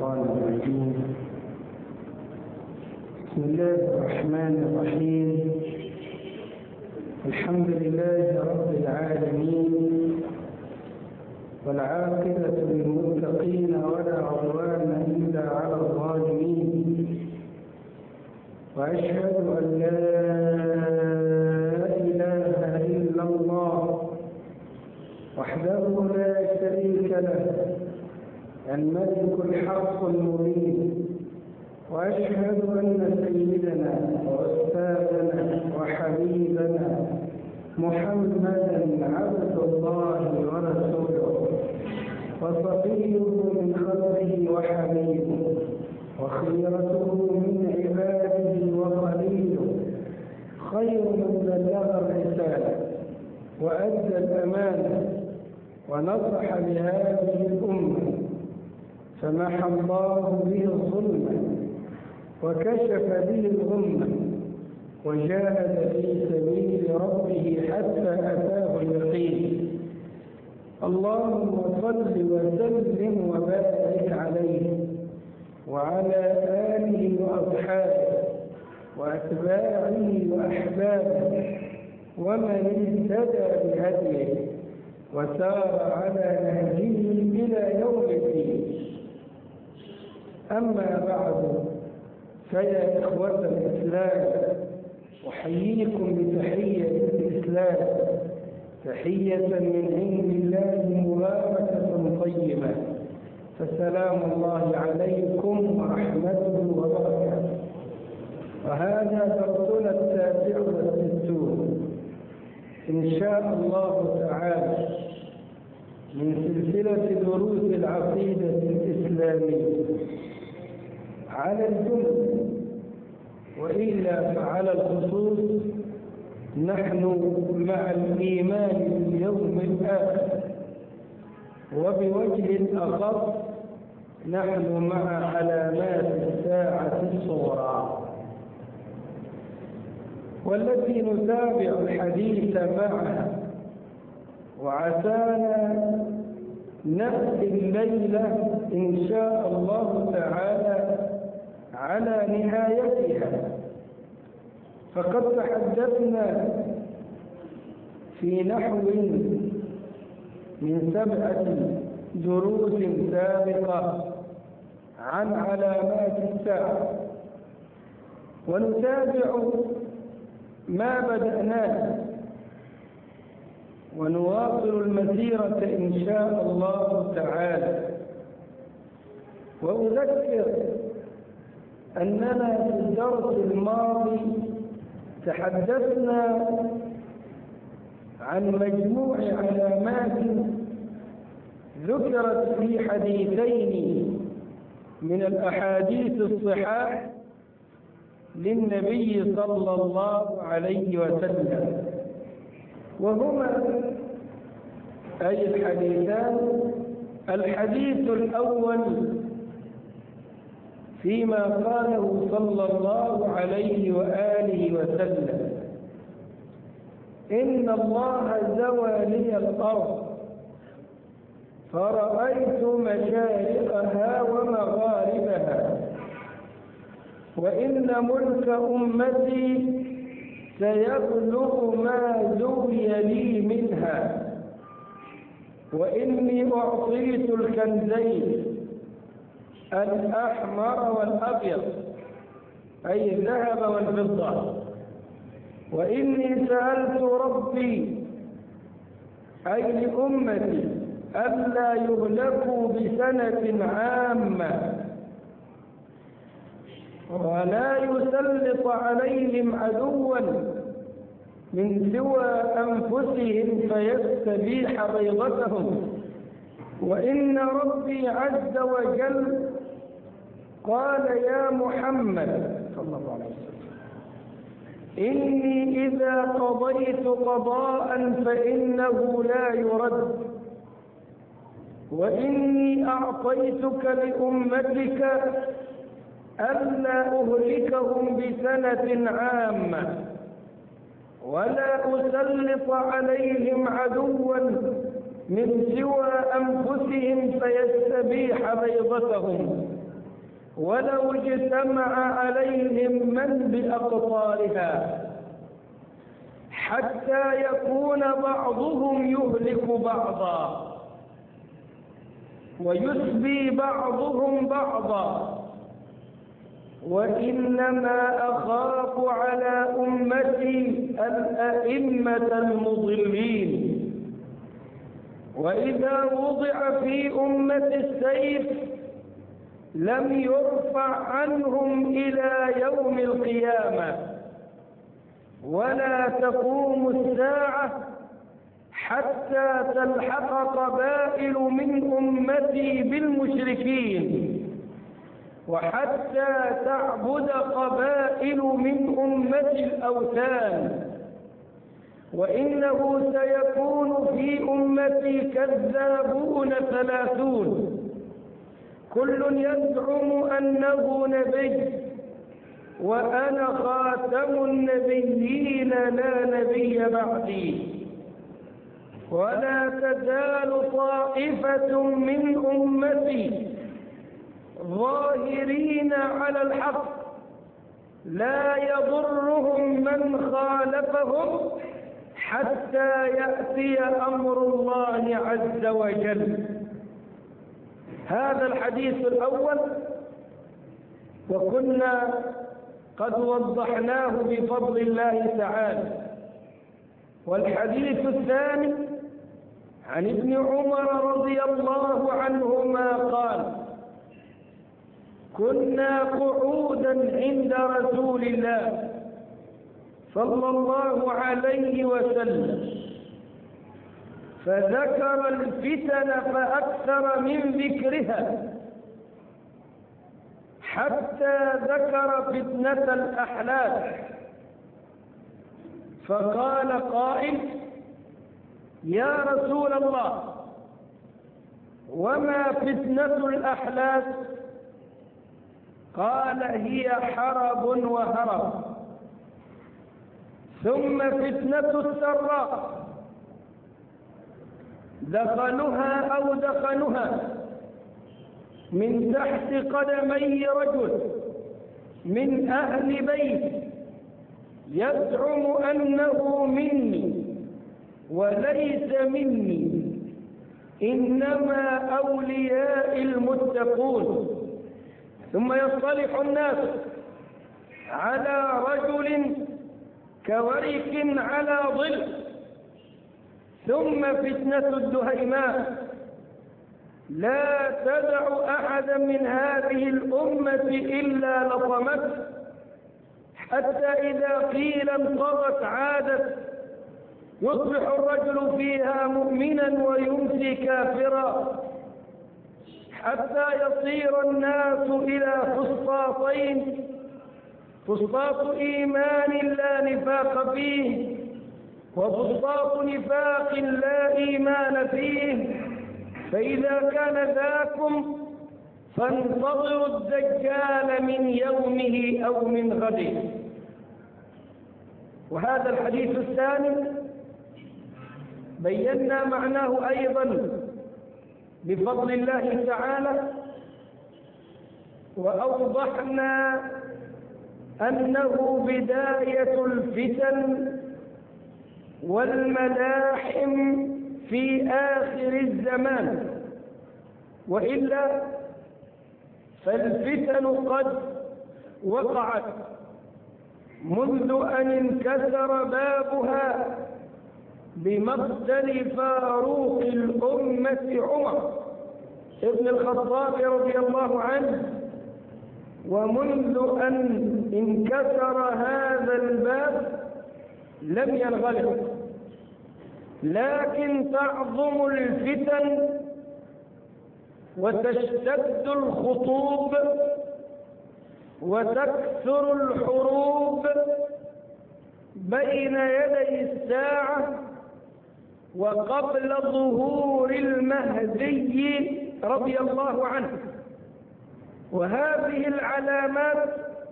الشيطان الرجيم. بسم الله الرحمن الرحيم. الحمد لله رب العالمين، والعاقبة للمتقين ولا عدوان إلا على الظالمين، وأشهد أن لا إله إلا الله وحده لا شريك له، الملك الحق المبين، وأشهد أن سيدنا وأستاذنا وحبيبنا محمدا عبد الله ورسوله وصفيه من خلقه وحبيبه وخيرته من عباده وخليله، خير من بلغ الرسالة وأدى الأمانة ونصح بهذه الأمة، فمحى الله به الظلم وكشف به الغمة، وجاهد في سبيل ربه حتى أتاه اليقين. اللهم صل وسلم وبارك عليه وعلى آله وأصحابه وأتباعه وأحبابه ومن اهتدى بهديه وسار على نهجه إلى يوم الدين. أما بعد، فيا إخوة الإسلام، أحييكم بتحية الإسلام، تحية من عند الله مباركة طيبة، فسلام الله عليكم ورحمته وبركاته. وهذا درسنا 69 إن شاء الله تعالى من سلسلة دروس العقيدة الإسلامية على الجملة، وإلا فعلى الخصوص نحن مع الإيمان باليوم الآخر، وبوجه أخص نحن مع علامات الساعة الصغرى، والتي نتابع الحديث معها، وعسانا نأتي الليلة إن شاء الله تعالى على نهايتها. فقد تحدثنا في نحو من 7 دروس سابقة عن علامات الساعة، ونتابع ما بدأناه ونواصل المسيرة إن شاء الله تعالى. وأذكر أننا في الدرس الماضي تحدثنا عن مجموع علامات ذكرت في حديثين من الأحاديث الصحاح للنبي صلى الله عليه وسلم، وهما أي الحديثان: الحديث الأول فيما قاله صلى الله عليه وآله وسلم: إن الله زوى لي الأرض فرأيت مشارقها ومغاربها، وإن ملك أمتي سيبلغ ما زوي لي منها، وإني أعطيت الكنزين الأحمر والأبيض أي الذهب والفضة، وإني سألت ربي أي لأمتي ألا يهلكوا بسنة عامة ولا يسلط عليهم عدوا من سوى أنفسهم فيستبيح بيضتهم، وإن ربي عز وجل قال يا محمد صلى الله عليه وسلم: إني إذا قضيت قضاء فإنه لا يرد، وإني أعطيتك لأمتك ألا أهلكهم بسنة عامة ولا أسلط عليهم عدوا من سوى أنفسهم فيستبيح بيضتهم، ولو اجتمع عليهم من بأقطارها، حتى يكون بعضهم يهلك بعضا ويسبي بعضهم بعضا، وإنما أخاف على أمتي الأئمة المضلين. وإذا وضع في أمة السيف لم يرفع عنهم إلى يوم القيامة، ولا تقوم الساعة حتى تلحق قبائل من أمتي بالمشركين، وحتى تعبد قبائل من أمتي الأوثان. وإنه سيكون في أمتي كذابون 30، كل يزعم أنه نبي، وأنا خاتم النبيين لا نبي بعدي. ولا تزال طائفة من أمتي ظاهرين على الحق لا يضرهم من خالفهم حتى يأتي أمر الله عز وجل. هذا الحديث الأول، وكنا قد وضحناه بفضل الله تعالى. والحديث الثاني عن ابن عمر رضي الله عنهما قال: كنا قعودا عند رسول الله صلى الله عليه وسلم، فذكر الفتن فأكثر من ذكرها، حتى ذكر فتنة الأحلاف. فقال قائل: يا رسول الله، وما فتنة الأحلاف؟ قال: هي حرب وهرب. ثم فتنة السراء، دخلها أو دخنها من تحت قدمي رجل من أهل بيت يزعم أنه مني وليس مني، إنما أولياء المتقون. ثم يصطلح الناس على رجل كورك على ظل. ثم فتنة الدهيماء، لا تدع أحدا من هذه الأمة إلا لطمته، حتى إذا قيل انقضت عادت، يصبح الرجل فيها مؤمنا ويمسي كافرا، حتى يصير الناس إلى فسطاطين: فسطاط إيمان لا نفاق فيه، وفسطاط نفاق لا إيمان فيه. فإذا كان ذاكم فانتظروا الدجال من يومه أو من غده. وهذا الحديث الثاني بينا معناه أيضا بفضل الله تعالى، وأوضحنا أنه بداية الفتن والملاحم في آخر الزمان، وإلا فالفتن قد وقعت منذ أن انكسر بابها بمقتل فاروق الأمة عمر ابن الخطاب رضي الله عنه. ومنذ أن انكسر هذا الباب لم ينغلق، لكن تعظم الفتن وتشتد الخطوب وتكثر الحروب بين يدي الساعة وقبل ظهور المهدي رضي الله عنه. وهذه العلامات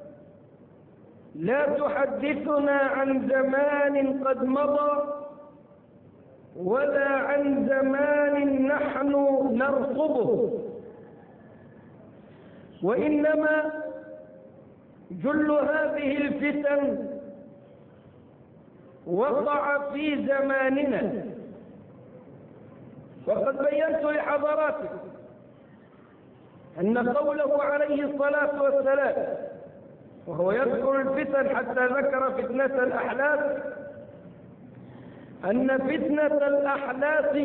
لا تحدثنا عن زمان قد مضى ولا عن زمان نحن نرقبه، وإنما جل هذه الفتن وقع في زماننا. وقد بينت لحضراتكم أن قوله عليه الصلاة والسلام وهو يذكر الفتن حتى ذكر فتنة الأحلاف، أن فتنة الأحلاف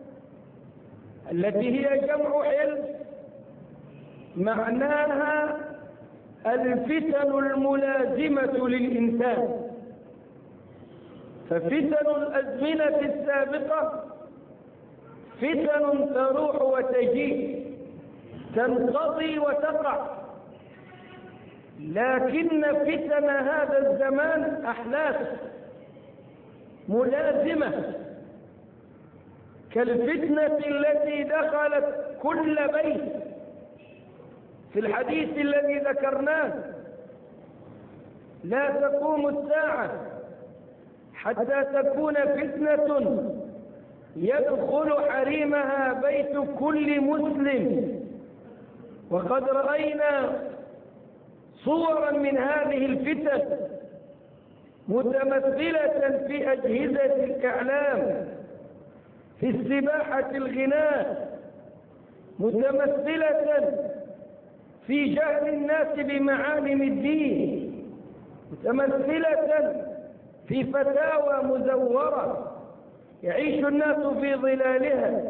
التي هي جمع حلف معناها الفتن الملازمة للإنسان. ففتن الأزمنة السابقة فتن تروح وتجيء، تنقضي وتقع، لكن فتن هذا الزمان أحلاف ملازمة، كالفتنة التي دخلت كل بيت في الحديث الذي ذكرناه: لا تقوم الساعة حتى تكون فتنة يدخل حريمها بيت كل مسلم. وقد رأينا صورا من هذه الفتن متمثلة في أجهزة الإعلام، في السباحة الغناء، متمثلة في جهل الناس بمعالم الدين، متمثلة في فتاوى مزورة يعيش الناس في ظلالها،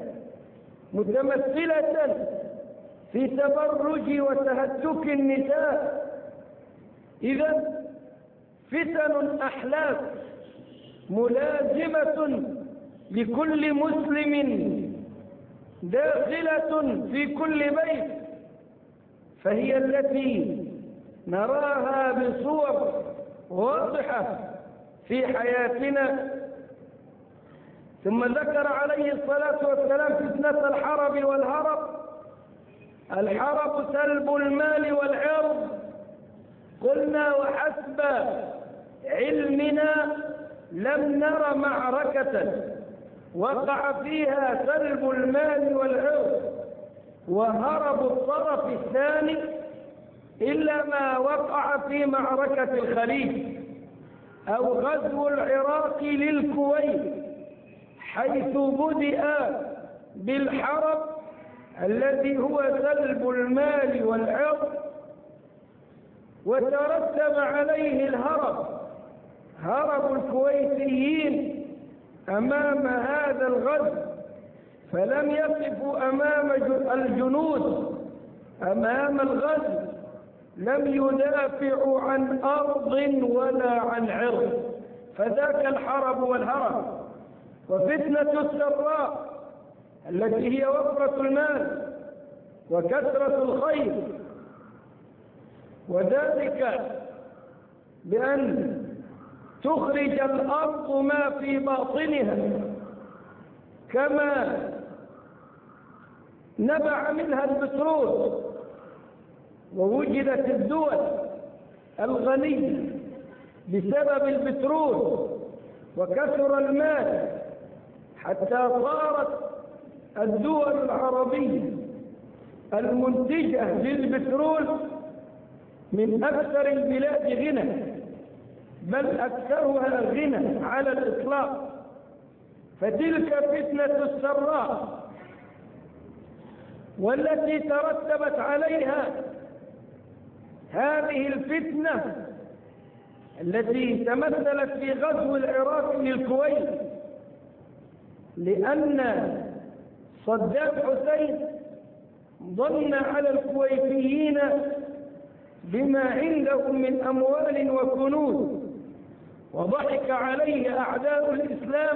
متمثلة في تبرج وتهتك النساء. إذن فتن أحلاف ملازمة لكل مسلم داخلة في كل بيت، فهي التي نراها بصور واضحة في حياتنا. ثم ذكر عليه الصلاة والسلام فتنة الحرب والهرب. الحرب سلب المال والعرض، قلنا وحسب علمنا لم نر معركة وقع فيها سلب المال والعرض وهرب الطرف الثاني إلا ما وقع في معركة الخليج أو غزو العراق للكويت، حيث بدأ بالحرب الذي هو سلب المال والعرض وترتب عليه الهرب، هرب الكويتيين أمام هذا الغزو، فلم يقفوا أمام الجنود أمام الغزو، لم يدافعوا عن أرض ولا عن عرض، فذاك الحرب والهرب. وفتنة السراء التي هي وفرة المال وكثرة الخير، وذلك بأن تخرج الأرض ما في باطنها، كما نبع منها البترول ووجدت الدول الغنية بسبب البترول وكثر المال، حتى صارت الدول العربية المنتجة للبترول من أكثر البلاد غنى، بل أكثرها غنى على الإطلاق. فتلك فتنة السراء، والتي ترتبت عليها هذه الفتنة التي تمثلت في غزو العراق للكويت، لأن صدام حسين ظن على الكويتيين بما عندهم من أموال وكنوز، وضحك عليه أعداء الإسلام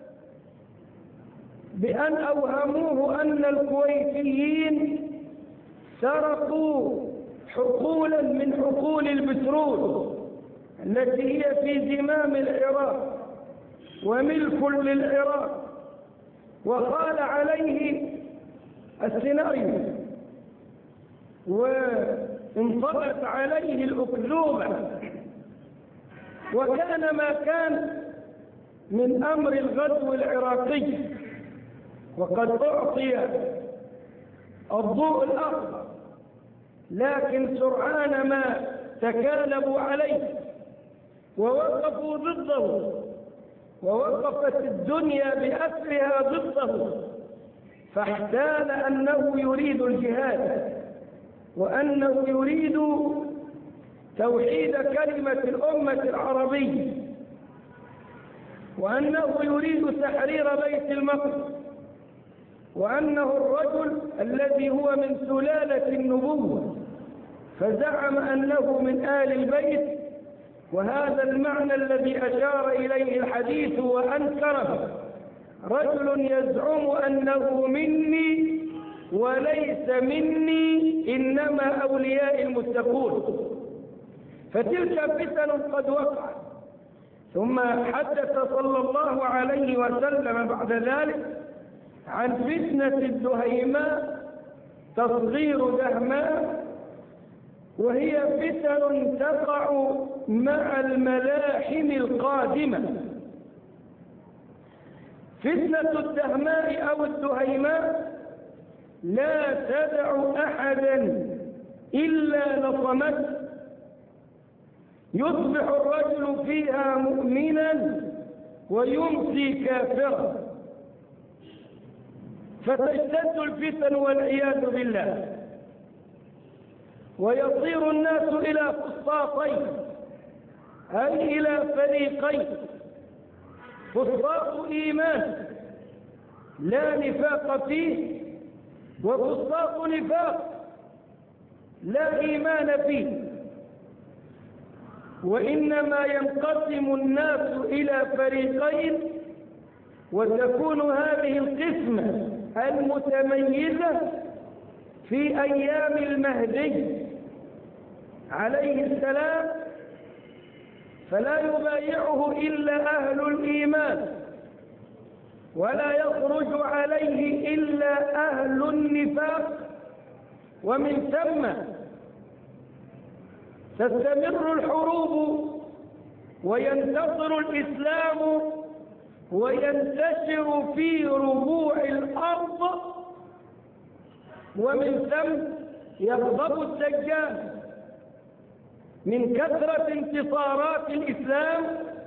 بأن أوهموه أن الكويتيين سرقوا حقولا من حقول البترول التي هي في زمام العراق وملك للعراق، وقال عليه السيناريو وانطلقت عليه الأكذوبة، وكان ما كان من أمر الغزو العراقي وقد أعطي الضوء الأخضر لكن سرعان ما تكالبوا عليه ووقفوا ضده، ووقفت الدنيا بأسرها ضده، فاحتال أنه يريد الجهاد، وأنه يريد توحيد كلمة الأمة العربية، وأنه يريد تحرير بيت المقدس، وأنه الرجل الذي هو من سلالة النبوة، فزعم أنه من آل البيت، وهذا المعنى الذي أشار إليه الحديث وأنكره. رجل يزعم أنه مني وليس مني، إنما أولياء المتقون. فتلك فتن قد وقعت. ثم حدث صلى الله عليه وسلم بعد ذلك عن فتنة الدهيماء، تصغير دهماء، وهي فتن تقع مع الملاحم القادمة. فتنة الدهماء أو الدهيماء لا تدع أحدا إلا لطمته، يصبح الرجل فيها مؤمنا ويمسي كافرا، فتشتد الفتن والعياذ بالله، ويصير الناس إلى فسطاطين، أي إلى فريقين: فسطاط إيمان لا نفاق فيه، وفسطاط نفاق لا إيمان فيه. وإنما ينقسم الناس إلى فريقين، وتكون هذه القسمة المتميزة في أيام المهدي عليه السلام، فلا يبايعه إلا أهل الإيمان، ولا يخرج عليه إلا أهل النفاق، ومن ثم تستمر الحروب وينتصر الإسلام وينتشر في ربوع الأرض، ومن ثم يغضب الدجال من كثرة انتصارات الإسلام،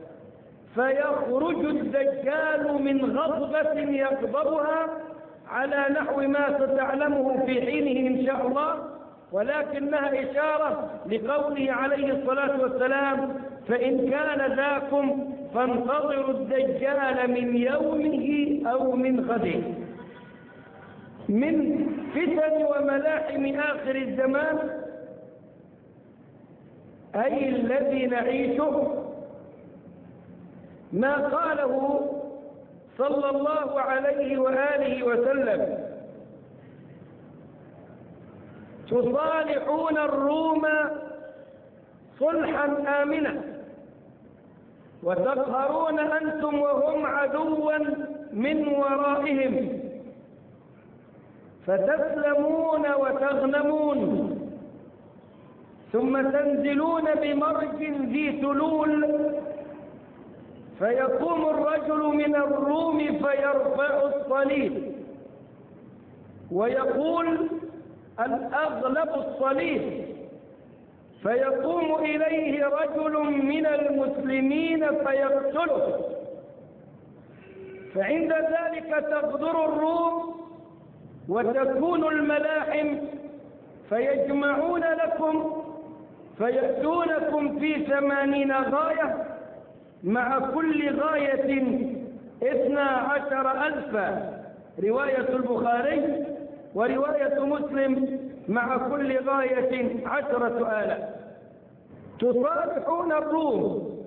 فيخرج الدجال من غضبة يغضبها على نحو ما ستعلمه في حينه إن شاء الله، ولكنها إشارة لقوله عليه الصلاة والسلام: فإن كان ذاكم فانتظروا الدجال من يومه أو من غده. من فتن وملاحم آخر الزمان أي الذي نعيشه ما قاله صلى الله عليه وآله وسلم: تصالحون الروم صلحا آمنا، وتقهرون أنتم وهم عدوا من ورائهم، فتسلمون وتغنمون، ثم تنزلون بمرج ذي تلول، فيقوم الرجل من الروم فيرفع الصليب ويقول: الأغلب الصليب، فيقوم إليه رجل من المسلمين فيقتله، فعند ذلك تغدر الروم وتكون الملاحم، فيجمعون لكم فيأتونكم في 80 غاية، مع كل غاية 12,000، رواية البخاري، ورواية مسلم مع كل غاية 10,000. تصالحون الروم،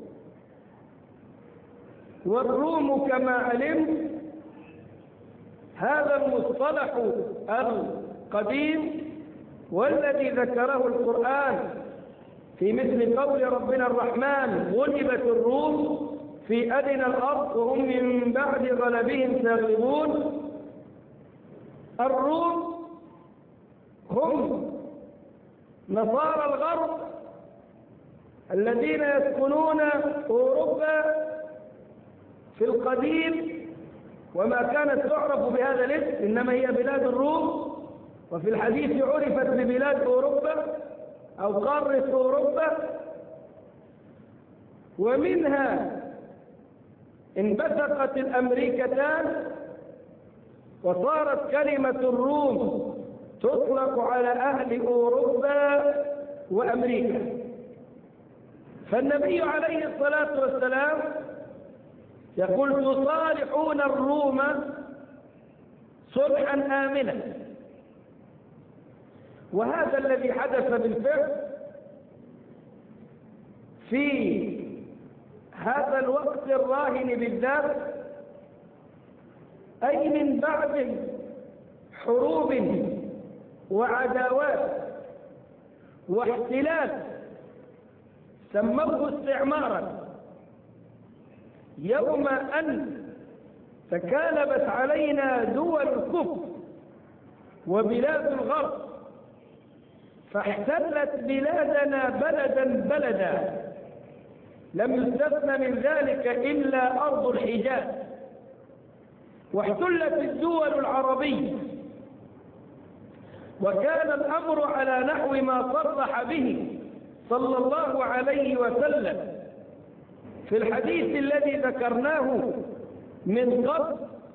والروم كما علمت هذا المصطلح القديم والذي ذكره القرآن في مثل قول ربنا الرحمن: غلبت الروم في أدنى الأرض وهم من بعد غلبهم سيغلبون. الروم هم نصارى الغرب الذين يسكنون أوروبا في القديم، وما كانت تعرف بهذا الاسم، إنما هي بلاد الروم، وفي الحديث عرفت ببلاد أوروبا. أو قارة أوروبا، ومنها انبثقت الأمريكتان وصارت كلمة الروم تطلق على أهل أوروبا وأمريكا. فالنبي عليه الصلاة والسلام يقول تصالحون الروم صلحا آمنا. وهذا الذي حدث بالفعل في هذا الوقت الراهن بالذات، أي من بعد حروب وعداوات واحتلال سموه استعمارا، يوم أن تكالبت علينا دول الكفر وبلاد الغرب فاحتلت بلادنا بلدا بلدا، لم يستثن من ذلك إلا أرض الحجاز، واحتلت الدول العربية. وكان الأمر على نحو ما صرح به صلى الله عليه وسلم في الحديث الذي ذكرناه من قبل: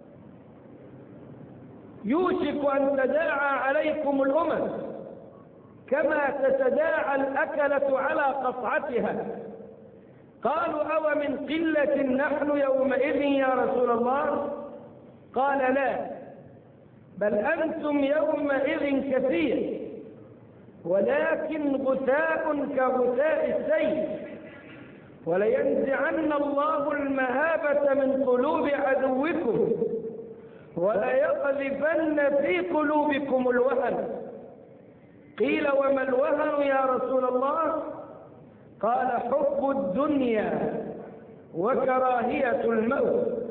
يوشك أن تداعى عليكم الأمم كما تتداعى الأكلة على قصعتها. قالوا: أو من قلة نحن يومئذ يا رسول الله؟ قال: لا، بل أنتم يومئذ كثير، ولكن غثاء كغثاء السيل، ولينزعن الله المهابة من قلوب عدوكم، وليقذفن في قلوبكم الوهن. قيل: وما الوهن يا رسول الله؟ قال: حب الدنيا وكراهية الموت.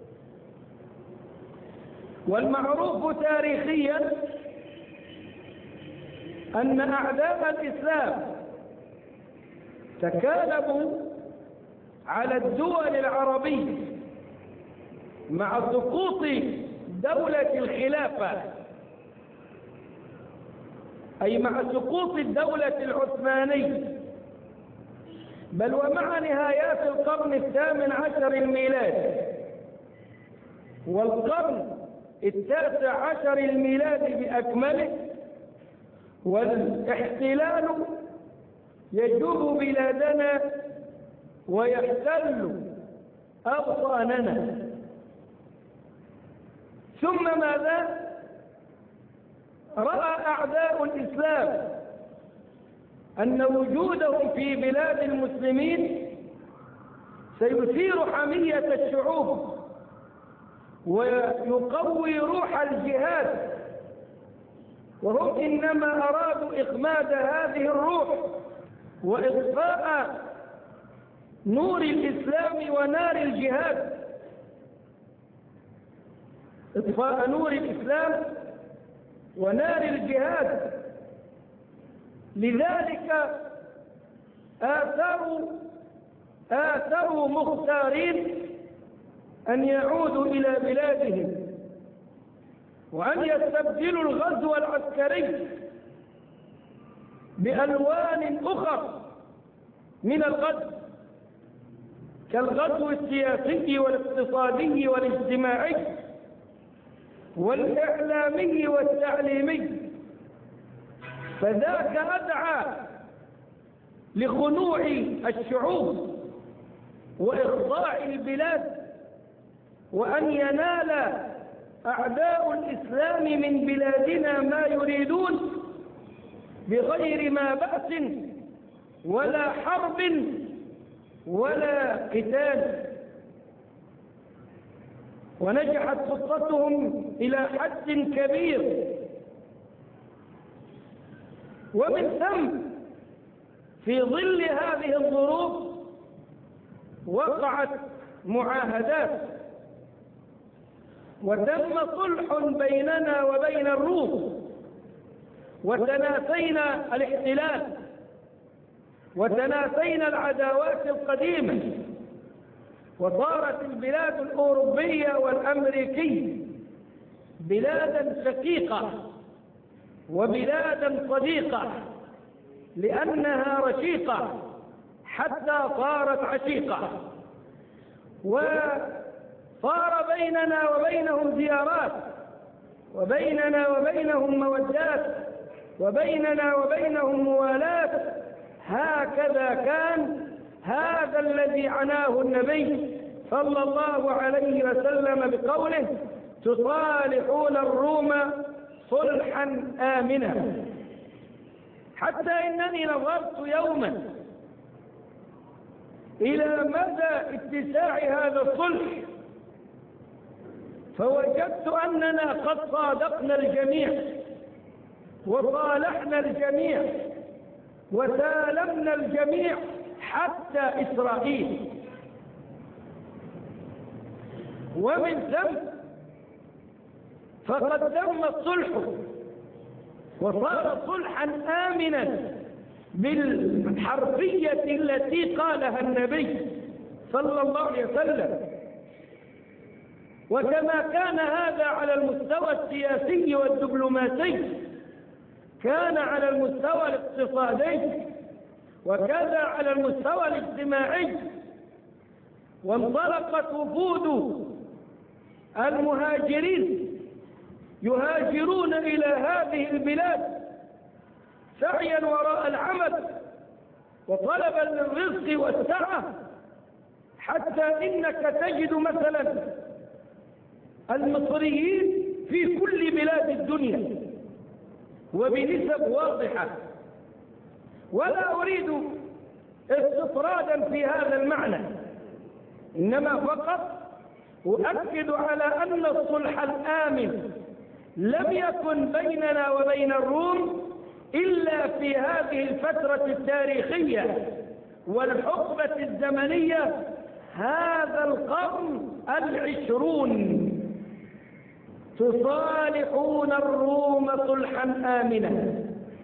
والمعروف تاريخيا أن أعداء الإسلام تكالبوا على الدول العربية مع سقوط دولة الخلافة، أي مع سقوط الدولة العثمانية، بل ومع نهايات القرن 18 الميلادي والقرن 19 الميلادي بأكمله، والاحتلال يجوب بلادنا ويحتل أوطاننا. ثم ماذا؟ رأى أعداء الإسلام أن وجودهم في بلاد المسلمين سيثير حمية الشعوب ويقوي روح الجهاد، وهم إنما أرادوا إخماد هذه الروح وإطفاء نور الإسلام ونار الجهاد، إطفاء نور الإسلام ونار الجهاد. لذلك آثروا مختارين أن يعودوا إلى بلادهم وأن يستبدلوا الغزو العسكري بألوان أخرى من الغزو، كالغزو السياسي والاقتصادي والاجتماعي والإعلامي والتعليمي. فذاك أدعى لخنوع الشعوب وإخضاع البلاد، وأن ينال أعداء الإسلام من بلادنا ما يريدون بغير ما بأس ولا حرب ولا قتال. ونجحت خطتهم إلى حد كبير، ومن ثم في ظل هذه الظروف وقعت معاهدات وتم صلح بيننا وبين الروم، وتناسينا الاحتلال وتناسينا العداوات القديمة، وصارت البلاد الأوروبية والأمريكية بلادا شقيقة وبلادا صديقة، لأنها رشيقة حتى صارت عشيقة، وصار بيننا وبينهم زيارات، وبيننا وبينهم مودات، وبيننا وبينهم موالاة. هكذا كان هذا الذي عناه النبي صلى الله عليه وسلم بقوله: تصالحون الروم صلحا آمنا. حتى إنني نظرت يوما إلى مدى اتساع هذا الصلح، فوجدت أننا قد صادقنا الجميع وصالحنا الجميع وسالمنا الجميع حتى إسرائيل. ومن ثم فقد تم الصلح وصار صلحا آمنا بالحرفية التي قالها النبي صلى الله عليه وسلم. وكما كان هذا على المستوى السياسي والدبلوماسي، كان على المستوى الاقتصادي، وكذا على المستوى الاجتماعي. وانطلقت وفود المهاجرين يهاجرون إلى هذه البلاد سعيا وراء العمل وطلبا للرزق والسعة، حتى إنك تجد مثلا المصريين في كل بلاد الدنيا وبنسب واضحة. ولا أريد استطرادا في هذا المعنى، إنما فقط أؤكد على أن الصلح الآمن لم يكن بيننا وبين الروم إلا في هذه الفترة التاريخية والحقبة الزمنية، هذا القرن 20. تصالحون الروم صلحا آمنا،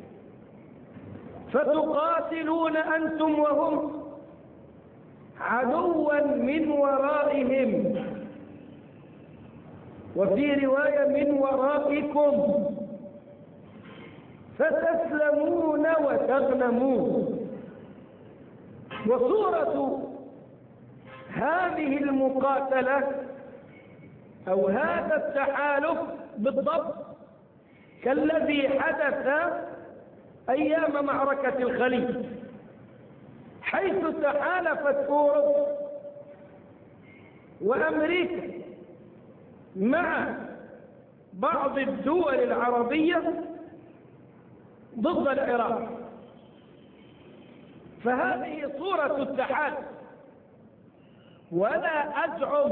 فتقاتلون أنتم وهم عدوا من ورائهم، وفي رواية من ورائكم، فتسلمون وتغنمون. وصورة هذه المقاتلة أو هذا التحالف بالضبط كالذي حدث أيام معركة الخليج، حيث تحالفت أوروبا وأمريكا مع بعض الدول العربية ضد العراق. فهذه صورة التحالف. ولا أزعم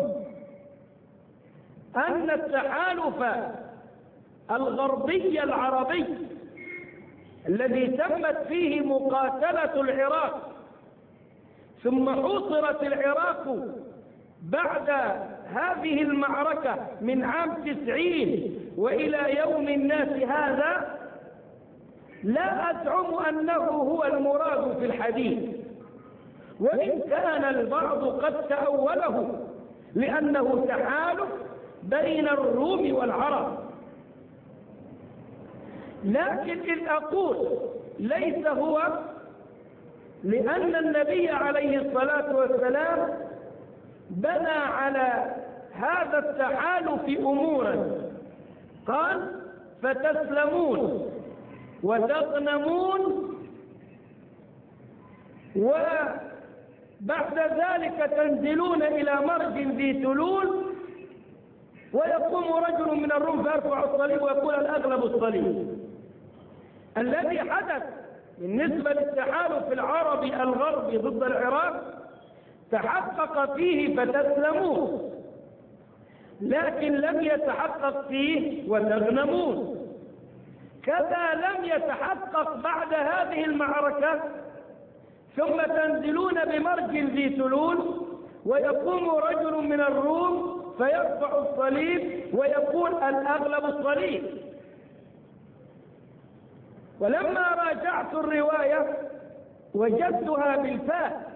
أن التحالف الغربي العربي الذي تمت فيه مقاتلة العراق ثم حوصرت العراق بعد هذه المعركة من عام 90 وإلى يوم الناس هذا، لا أزعم أنه هو المراد في الحديث، وإن كان البعض قد تأوله لأنه تحالف بين الروم والعرب. لكن إذ أقول ليس هو، لأن النبي عليه الصلاة والسلام بنى على هذا التحالف أمورا، قال: فتسلمون وتغنمون، وبعد ذلك تنزلون إلى مرج ذي تلول، ويقوم رجل من الروم فيرفع الصليب ويقول: الأغلب الصليب. الذي حدث بالنسبة للتحالف العربي الغربي ضد العراق تحقق فيه فتسلمون، لكن لم يتحقق فيه وتغنمون. كذا لم يتحقق بعد هذه المعركة، ثم تنزلون بمرج ذي تلول ويقوم رجل من الروم فيرفع الصليب ويقول: الأغلب الصليب. ولما راجعت الرواية وجدتها بالفاء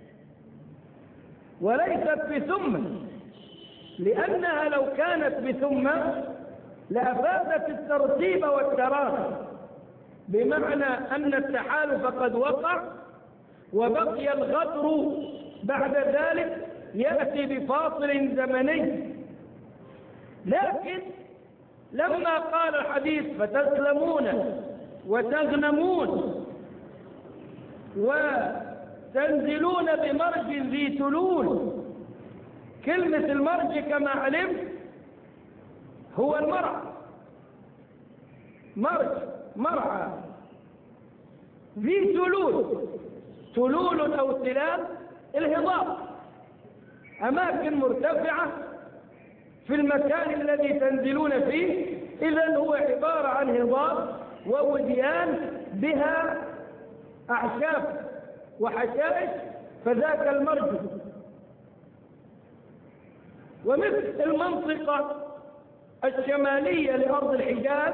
وليست بثم، لأنها لو كانت بثم لأفادت الترتيب والتراخي، بمعنى أن التحالف قد وقع وبقي الغدر بعد ذلك يأتي بفاصل زمني. لكن لما قال الحديث فتسلمون وتغنمون وتنزلون بمرج ذي تلول، كلمة المرج كما علمت هو المرعى، مرعى ذي تلول، تلول أو تلال الهضاب، أماكن مرتفعة في المكان الذي تنزلون فيه. إذن هو عبارة عن هضاب ووديان بها أعشاب وحشائش، فذاك المرج. ومثل المنطقة الشمالية لأرض الحجاز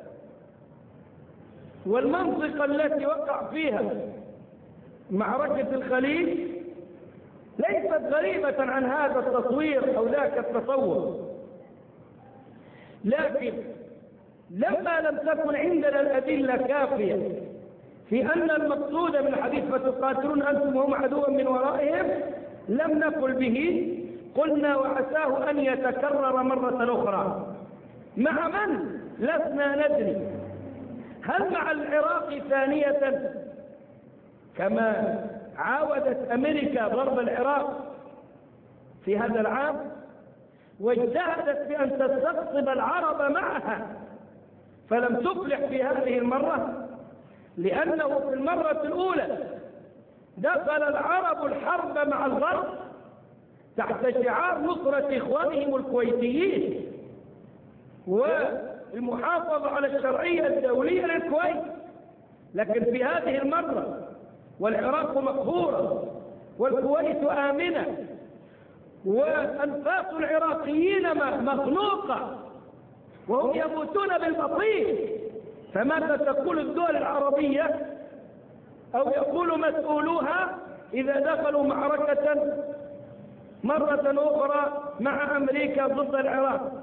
والمنطقة التي وقع فيها معركة الخليج ليست غريبة عن هذا التصوير أو ذاك التصور، لكن لما لم تكن عندنا الأدلة كافية في أن المقصود بالحديث فتقاتلون أنتم وهم عدوا من ورائهم لم نقل به. قلنا وعساه أن يتكرر مرة أخرى. مع من؟ لسنا ندري. هل مع العراق ثانية كما عاودت أمريكا ضرب العراق في هذا العام واجتهدت بأن تستقطب العرب معها فلم تفلح في هذه المرة؟ لأنه في المرة الأولى دخل العرب الحرب مع الغرب تحت شعار نصرة إخوانهم الكويتيين والمحافظة على الشرعية الدولية للكويت. لكن في هذه المرة والعراق مقهورة والكويت آمنة وأنفاس العراقيين مخنوقة وهم يموتون بالبطيء، فماذا تقول الدول العربية أو يقول مسؤولوها إذا دخلوا معركة مرة أخرى مع أمريكا ضد العراق؟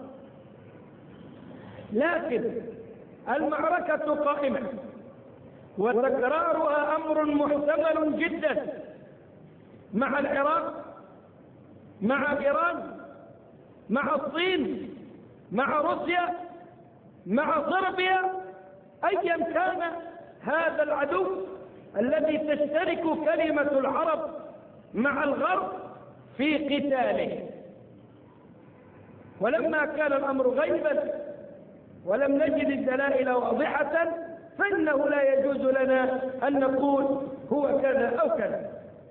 لكن المعركة قائمة وتكرارها أمر محتمل جدا مع العراق، مع إيران، مع الصين، مع روسيا، مع صربيا، أيا كان هذا العدو الذي تشترك كلمة العرب مع الغرب في قتاله. ولما كان الأمر غيبا ولم نجد الدلائل واضحة فإنه لا يجوز لنا أن نقول هو كذا أو كذا.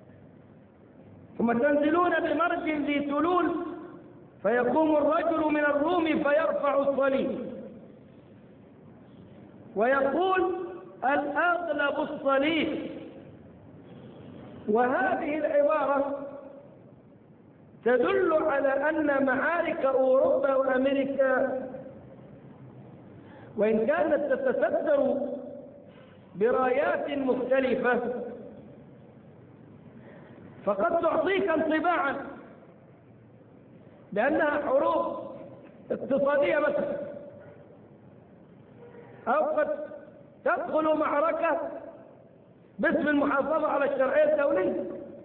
ثم تنزلون بمرج ذي تلول فيقوم الرجل من الروم فيرفع الصليب ويقول الأغلب الصليب. وهذه العبارة تدل على أن معارك أوروبا وأمريكا وإن كانت تتستر برايات مختلفة فقد تعطيك انطباعا بأنها حروب اقتصادية مثلا، أو قد تدخل معركة باسم المحافظة على الشرعية الدولية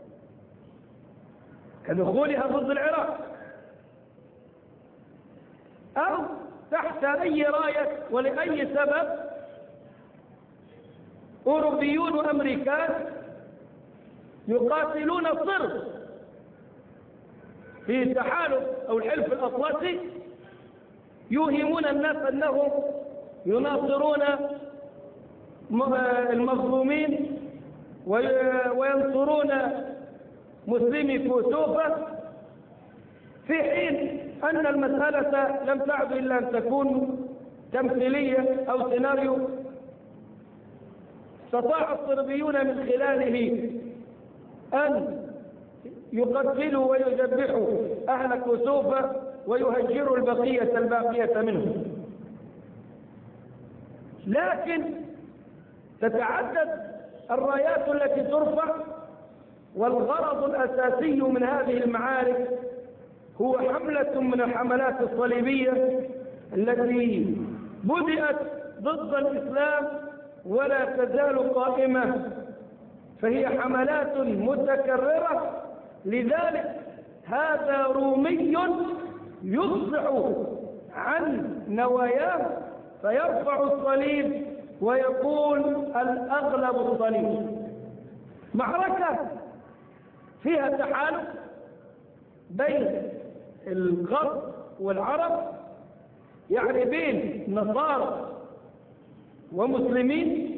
كدخولها ضد العراق، أو تحت أي راية ولأي سبب أوروبيون وأمريكان يقاتلون صرف في تحالف أو الحلف الأطلسي يوهمون الناس أنهم يناصرون المظلومين وينصرون مسلمي كوسوفا، في حين أن المسألة لم تعد إلا أن تكون تمثيلية أو سيناريو استطاع الصربيون من خلاله أن يقتلوا ويذبحوا أهل كوسوفا ويهجروا الباقية منهم. لكن تتعدد الرايات التي ترفع، والغرض الأساسي من هذه المعارك هو حملة من الحملات الصليبية التي بدأت ضد الإسلام ولا تزال قائمة، فهي حملات متكررة. لذلك هذا رومي يفصح عن نواياه فيرفع الصليب ويقول الأغلب الصليب. معركة فيها تحالف بين الغرب والعرب، يعني بين نصارى ومسلمين.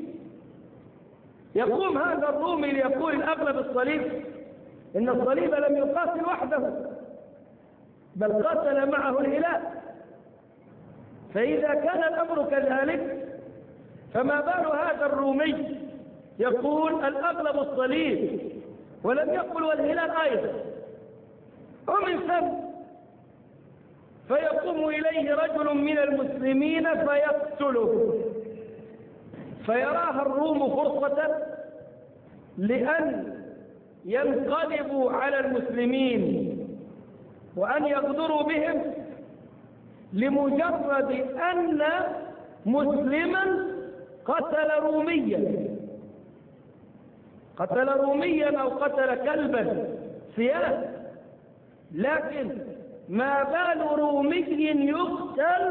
يقوم هذا الرومي ليقول الأغلب الصليب، إن الصليب لم يقاتل وحده بل قاتل معه الهلال. فإذا كان الأمر كذلك فما بال هذا الرومي يقول الأغلب الصليب ولم يقل والهلال أيضا. ومن ثم فيقوم إليه رجل من المسلمين فيقتله، فيراها الروم فرصة لأن ينقلبوا على المسلمين وأن يغدروا بهم، لمجرد أن مسلما قتل روميا أو قتل كلبا سياسة. لكن ما بال رومي يقتل،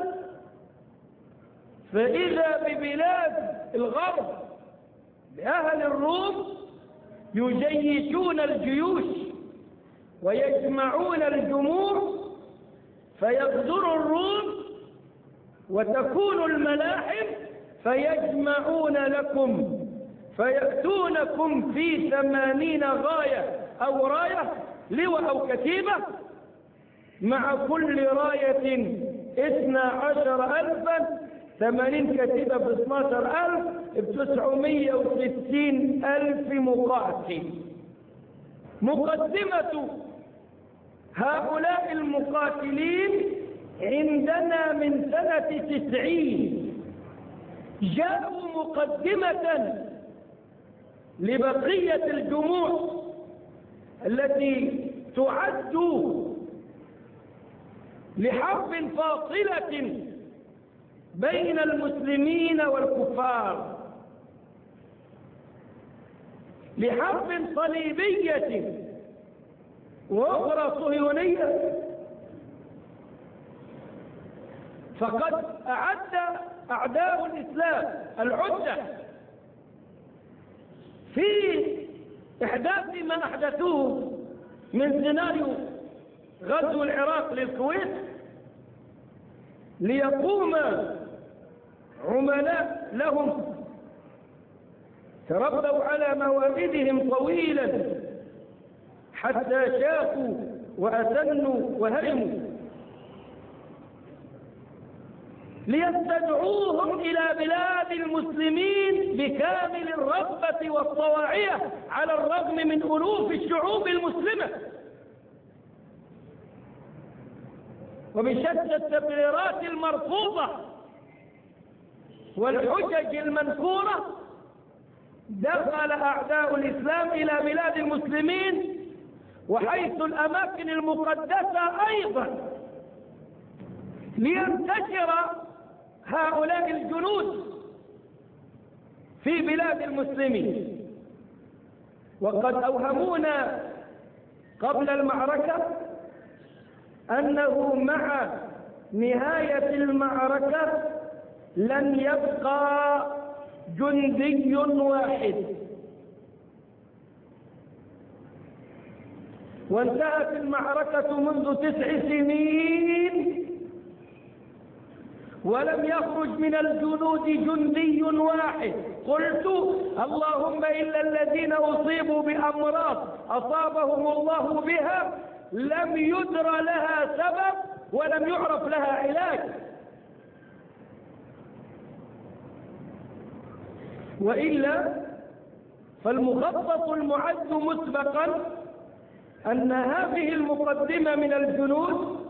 فإذا ببلاد الغرب بأهل الروم يجيشون الجيوش ويجمعون الجموع فيغزر الروم وتكون الملاحم فيجمعون لكم فيأتونكم في 80 غاية أو راية، لواء أو كتيبة، مع كل راية 12,000، 80 كتيبة ب 12,000 ب 960,000 مقاتل. مقدمة هؤلاء المقاتلين عندنا من سنة 90 جاءوا مقدمة لبقية الجموع التي تعد لحرب فاصلة بين المسلمين والكفار، لحرب صليبية وأخرى صهيونية. فقد أعد أعداء الإسلام العدة في إحداث ما أحدثوه من سيناريو غزو العراق للكويت، ليقوم عملاء لهم تربوا على موائدهم طويلا حتى شافوا وأسنوا وهرموا، ليستدعوهم إلى بلاد المسلمين بكامل الرغبة والطواعية على الرغم من ألوف الشعوب المسلمة وبشتى التبريرات المرفوضة والحجج المنكورة. دخل أعداء الإسلام إلى بلاد المسلمين وحيث الأماكن المقدسة أيضا، لينتشر هؤلاء الجنود في بلاد المسلمين. وقد أوهمونا قبل المعركة أنه مع نهاية المعركة لن يبقى جندي واحد، وانتهت المعركة منذ 9 سنين ولم يخرج من الجنود جندي واحد. قلت اللهم إلا الذين أصيبوا بأمراض أصابهم الله بها لم يدر لها سبب ولم يعرف لها علاج، وإلا فالمخطط المعد مسبقا أن هذه المقدمة من الجنود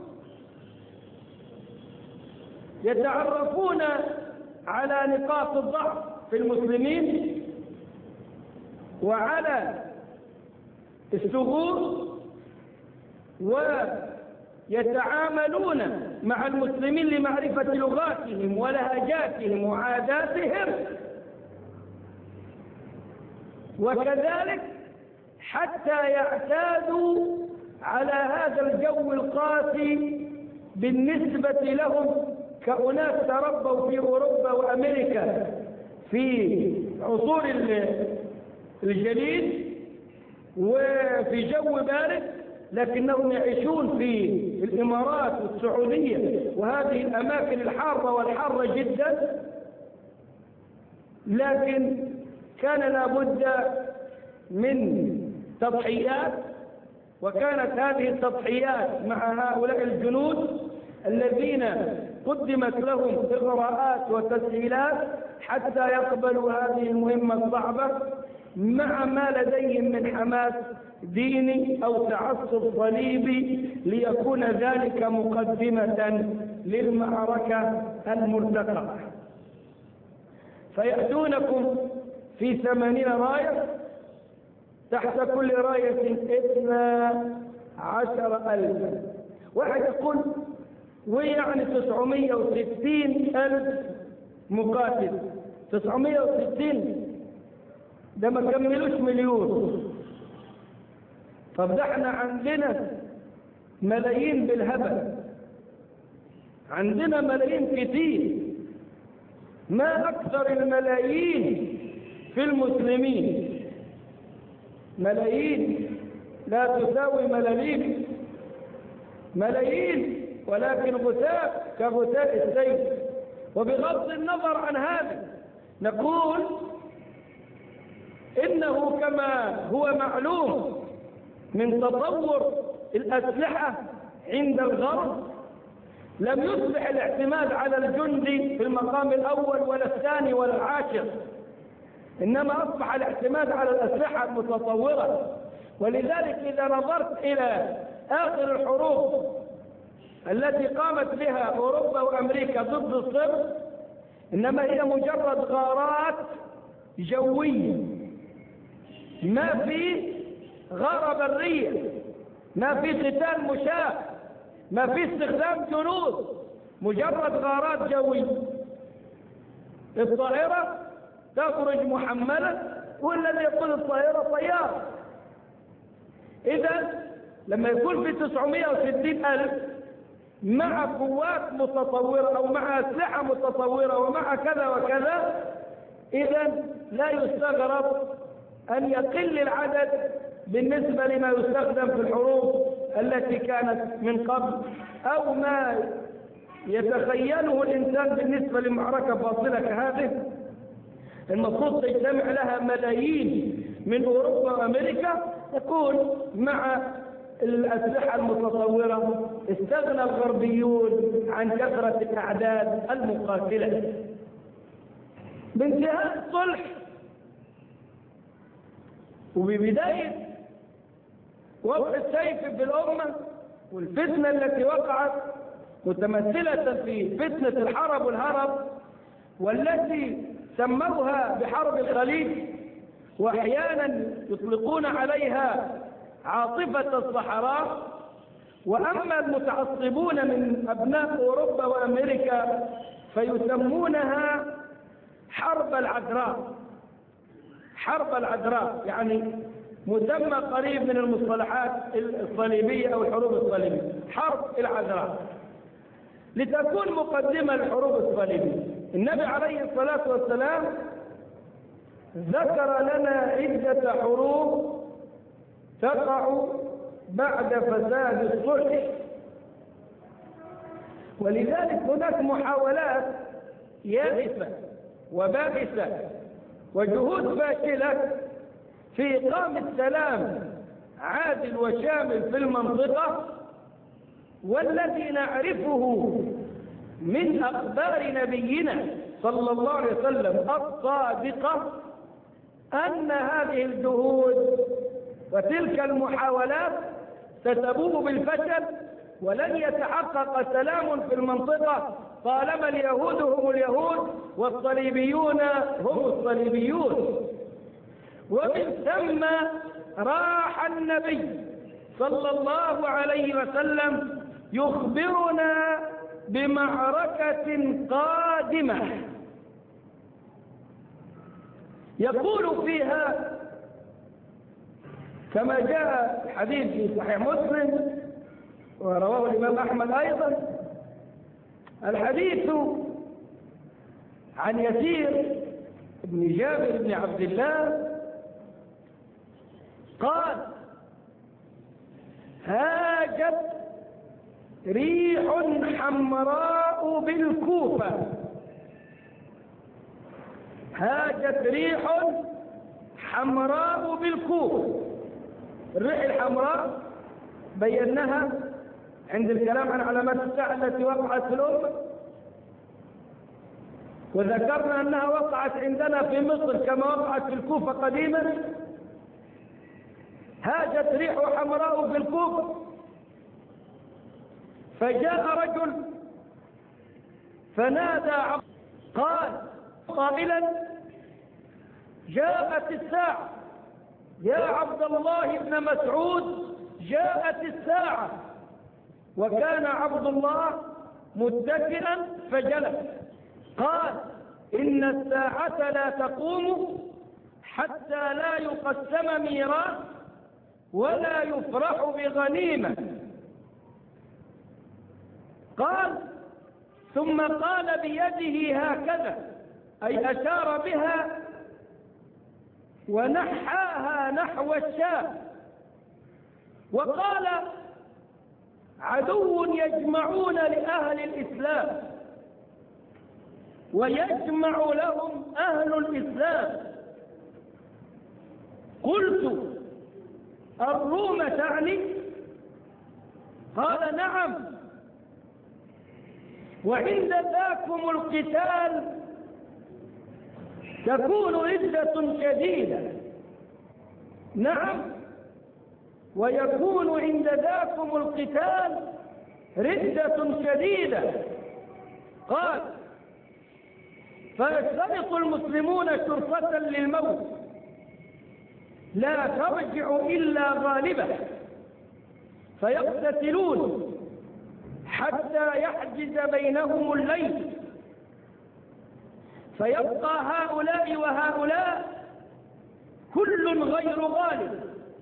يتعرفون على نقاط الضعف في المسلمين وعلى الثغور، ويتعاملون مع المسلمين لمعرفة لغاتهم ولهجاتهم وعاداتهم، وكذلك حتى يعتادوا على هذا الجو القاسي بالنسبة لهم كأناس تربوا في أوروبا وأمريكا في عصور الجليد وفي جو بارد، لكنهم يعيشون في الإمارات والسعودية وهذه الأماكن الحارة والحارة جدا، لكن كان لابد من تضحيات، وكانت هذه التضحيات مع هؤلاء الجنود الذين قدمت لهم إغراءات وتسهيلات حتى يقبلوا هذه المهمة الصعبة، مع ما لديهم من حماس ديني أو تعصب صليبي، ليكون ذلك مقدمة للمعركة المرتقبة. فيأتونكم في 80 راية، تحت كل راية 12,000. واحد يقول ويعني 960,000 مقاتل، 960 ده ما كملوش مليون. طب ده احنا عندنا ملايين بالهبل، عندنا ملايين كتير، ما أكثر الملايين في المسلمين، ملايين لا تساوي ملاليم، ملايين ولكن غثاء كغثاء السيل. وبغض النظر عن هذا نقول إنه كما هو معلوم من تطور الأسلحة عند الغرب، لم يصبح الاعتماد على الجندي في المقام الأول ولا الثاني ولا العاشر، إنما أصبح الاعتماد على الأسلحة المتطورة. ولذلك إذا نظرت إلى آخر الحروب التي قامت بها أوروبا وأمريكا ضد الصرب، إنما هي مجرد غارات جوية، ما في غارة برية، ما في قتال مشاة، ما في استخدام جنود، مجرد غارات جوية. الطائرة تخرج محملة والذي يقود الطائرة طيار. إذا لما يكون في 960,000 مع قوات متطورة أو مع أسلحة متطورة ومع كذا وكذا، إذا لا يستغرب أن يقل العدد بالنسبة لما يستخدم في الحروب التي كانت من قبل، أو ما يتخيله الإنسان بالنسبة لمعركة فاصلة كهذه المفروض تجتمع لها ملايين من أوروبا وأمريكا، تكون مع الأسلحة المتطورة. استغنى الغربيون عن كثرة الأعداد المقاتلة. بانتهاء الصلح وببداية وضع السيف في الأمة والفتنة التي وقعت متمثلة في فتنة الحرب والهرب، والتي سموها بحرب الخليج، وأحيانا يطلقون عليها عاصفة الصحراء. وأما المتعصبون من أبناء أوروبا وأمريكا فيسمونها حرب العذراء. حرب العذراء يعني مسمى قريب من المصطلحات الصليبية أو الحروب الصليبية، حرب العذراء، لتكون مقدمة للحروب الصليبية. النبي عليه الصلاة والسلام ذكر لنا عدة حروب تقع بعد فساد الصلح، ولذلك هناك محاولات يائسة وبائسة وجهود فاشلة في إقامة سلام عادل وشامل في المنطقة. والذي نعرفه من أخبار نبينا صلى الله عليه وسلم الصادقة أن هذه الجهود وتلك المحاولات ستبوء بالفشل، ولن يتحقق سلام في المنطقة طالما اليهود هم اليهود والصليبيون هم الصليبيون. ومن ثم راح النبي صلى الله عليه وسلم يخبرنا بمعركة قادمة يقول فيها كما جاء الحديث في صحيح مسلم ورواه الإمام أحمد أيضا الحديث عن يسير بن جابر بن عبد الله قال هاجت ريح حمراء بالكوفة. هاجت ريح حمراء بالكوفة. الريح الحمراء بيناها عند الكلام عن علامات الساعة التي وقعت في الأمة، وذكرنا أنها وقعت عندنا في مصر كما وقعت في الكوفة قديما. هاجت ريح حمراء في الكوفة، فجاء رجل فنادى قال قائلا جاءت الساعة يا عبد الله بن مسعود، جاءت الساعة. وكان عبد الله متكئا فجلس. قال إن الساعة لا تقوم حتى لا يقسم ميراث ولا يفرح بغنيمة. قال ثم قال بيده هكذا، أي أشار بها ونحاها نحو الشام، وقال عدو يجمعون لأهل الإسلام ويجمع لهم أهل الإسلام. قلت الروم تعني؟ قال نعم، وعند ذاكم القتال تكون ردة شديدة. نعم، ويكون عند ذاكم القتال ردة شديدة. قال فيشترط المسلمون شرطة للموت لا ترجع إلا غالبة، فيقتتلون حتى يحجز بينهم الليل، فيبقى هؤلاء وهؤلاء كل غير غالب،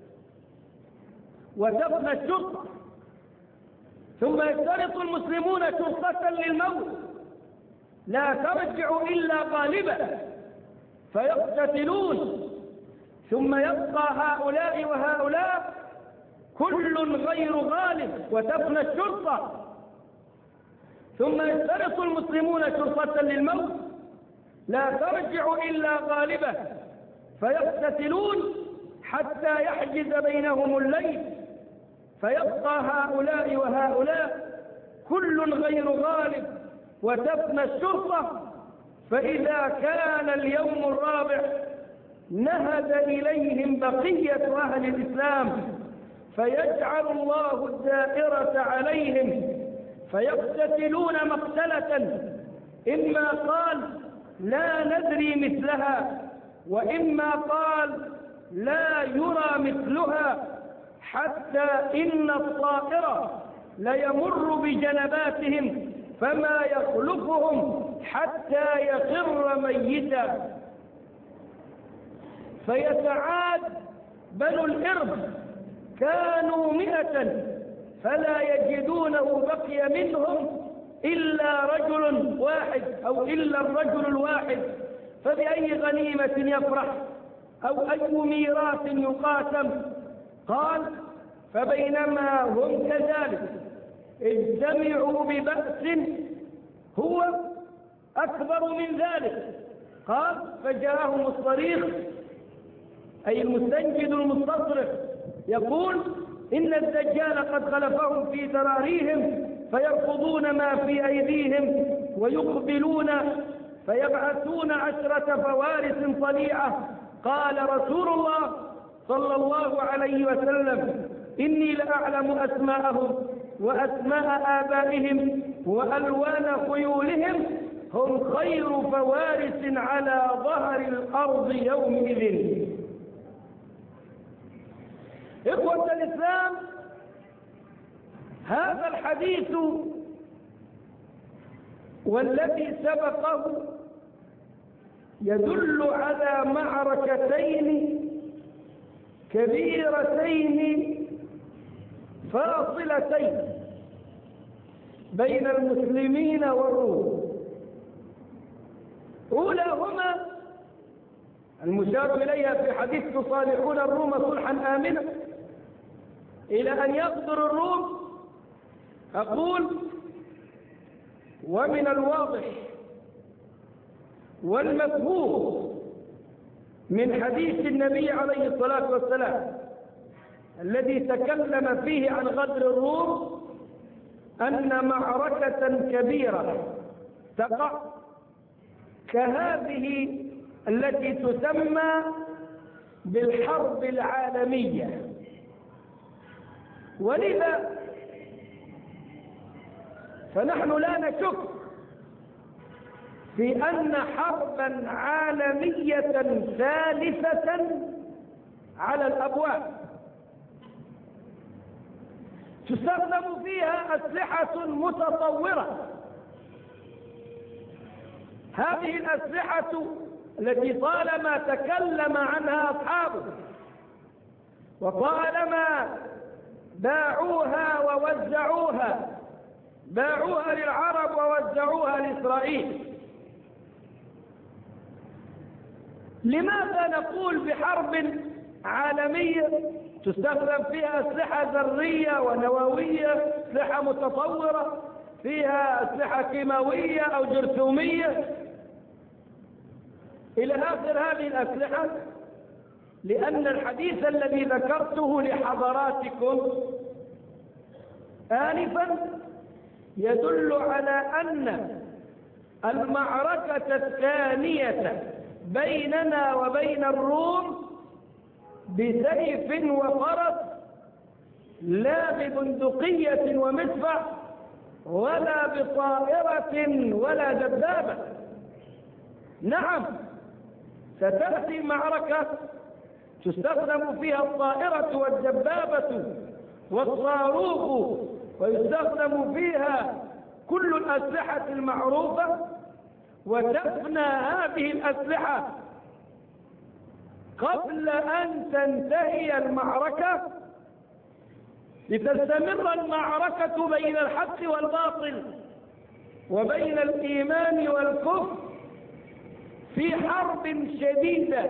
وتبنى الشرطة. ثم يشترط المسلمون شرطة للموت لا ترجع إلا غالبة، فيقتتلون، ثم يبقى هؤلاء وهؤلاء كل غير غالب، وتبنى الشرطة. ثم يشترط المسلمون شرطة للموت لا ترجع إلا غالبة، فيقتتلون حتى يحجز بينهم الليل، فيبقى هؤلاء وهؤلاء كل غير غالب، وتفنى الشرطة. فإذا كان اليوم الرابع نهد إليهم بقية أهل الإسلام، فيجعل الله الدائرة عليهم فيقتتلون مقتلة، إما قال لا ندري مثلها، وإما قال لا يرى مثلها، حتى إن الطائرة ليمر بجنباتهم فما يخلفهم حتى يخر ميتا. فيتعاد بنو الإرب كانوا 100 فلا يجدونه بقي منهم إلا رجل واحد أو إلا الرجل الواحد، فبأي غنيمة يفرح أو أي ميراث يقاسم؟ قال فبينما هم كذلك اجتمعوا ببأس هو أكبر من ذلك. قال فجاءهم الصريخ، أي المستنجد المستصرخ، يقول إن الدجال قد خلفهم في ذراريهم فيرفضون ما في أيديهم ويقبلون فيبعثون 10 فوارس طليعة. قال رسول الله صلى الله عليه وسلم إني لأعلم أسماءهم وأسماء آبائهم وألوان خيولهم، هم خير فوارس على ظهر الأرض يومئذ. إخوة الإسلام، هذا الحديث والذي سبقه يدل على معركتين كبيرتين فاصلتين بين المسلمين والروم. أولاهما المشار إليها في حديث تصالحون الروم صلحا آمنا إلى أن يقدر الروم. أقول ومن الواضح والمفهوم من حديث النبي عليه الصلاة والسلام الذي تكلم فيه عن غدر الروم أن معركة كبيرة تقع كهذه التي تسمى بالحرب العالمية. ولذا فنحن لا نشك في أن حربا عالمية ثالثة على الأبواب تستخدم فيها أسلحة متطورة. هذه الأسلحة التي طالما تكلم عنها أصحابه وطالما باعوها ووزعوها، باعوها للعرب ووزعوها لإسرائيل. لماذا نقول بحرب عالمية تستخدم فيها أسلحة ذرية ونووية، أسلحة متطورة، فيها أسلحة كيماوية أو جرثومية إلى آخر هذه الأسلحة؟ لأن الحديث الذي ذكرته لحضراتكم آنفا يدل على أن المعركة الثانية بيننا وبين الروم بسيف وفرس، لا ببندقية ومدفع ولا بطائرة ولا دبابة. نعم، ستأتي معركة تستخدم فيها الطائرة والدبابة والصاروخ ويستخدم فيها كل الأسلحة المعروفة، وتفنى هذه الأسلحة قبل أن تنتهي المعركة، لتستمر المعركة بين الحق والباطل وبين الإيمان والكفر في حرب شديدة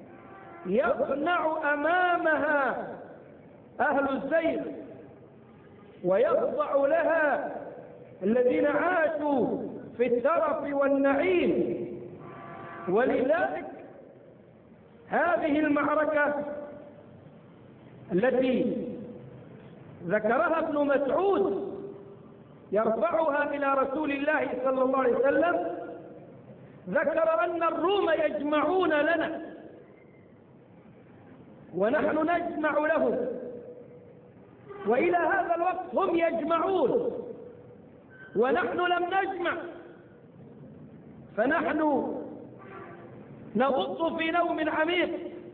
يقنع أمامها أهل الزيغ ويخضع لها الذين عاشوا في الترف والنعيم. ولذلك هذه المعركة التي ذكرها ابن مسعود يرفعها إلى رسول الله صلى الله عليه وسلم، ذكر أن الروم يجمعون لنا ونحن نجمع لهم، وإلى هذا الوقت هم يجمعون ونحن لم نجمع، فنحن نغط في نوم عميق.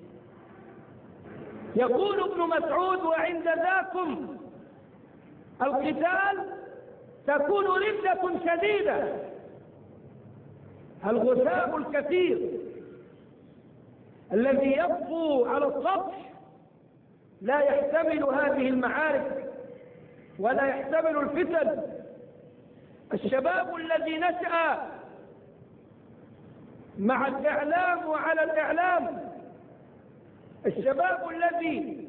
يقول ابن مسعود: وعند ذاكم القتال تكون ردة شديدة، الغثاء الكثير الذي يطفو على السطح لا يحتمل هذه المعارك ولا يحتمل الفتن. الشباب الذي نشأ مع الإعلام وعلى الإعلام، الشباب الذي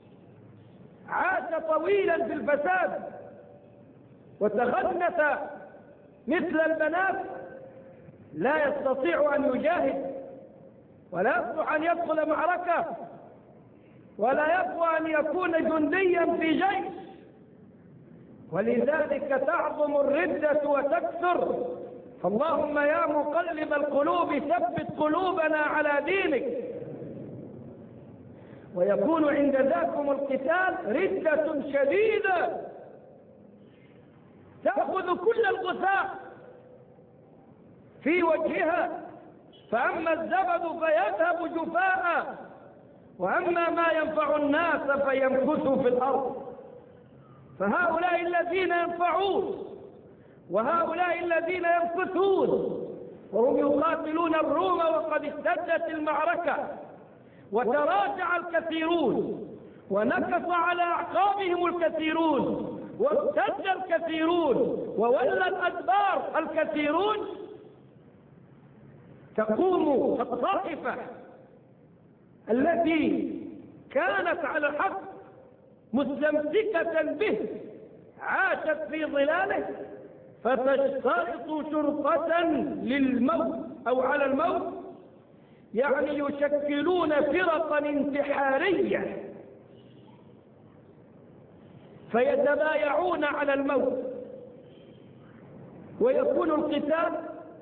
عاش طويلا في الفساد وتخنث مثل البنات لا يستطيع أن يجاهد ولا يصلح أن يدخل معركة ولا يقوى أن يكون جنديا في جيش. ولذلك تعظم الردة وتكثر. فاللهم يا مقلب القلوب ثبت قلوبنا على دينك. ويكون عند ذاكم القتال ردة شديدة تأخذ كل الغثاء في وجهها، فأما الزبد فيذهب جفاء وأما ما ينفع الناس فيمكث في الأرض. فهؤلاء الذين ينفعون وهؤلاء الذين يمكثون وهم يقاتلون الروم وقد اشتدت المعركة وتراجع الكثيرون ونكص على أعقابهم الكثيرون وارتد الكثيرون وولى الأدبار الكثيرون، تقوم الطائفة التي كانت على الحق مستمسكة به عاشت في ظلاله فتشترط شرطة للموت أو على الموت، يعني يشكلون فرقا انتحارية فيتبايعون على الموت، ويكون القتال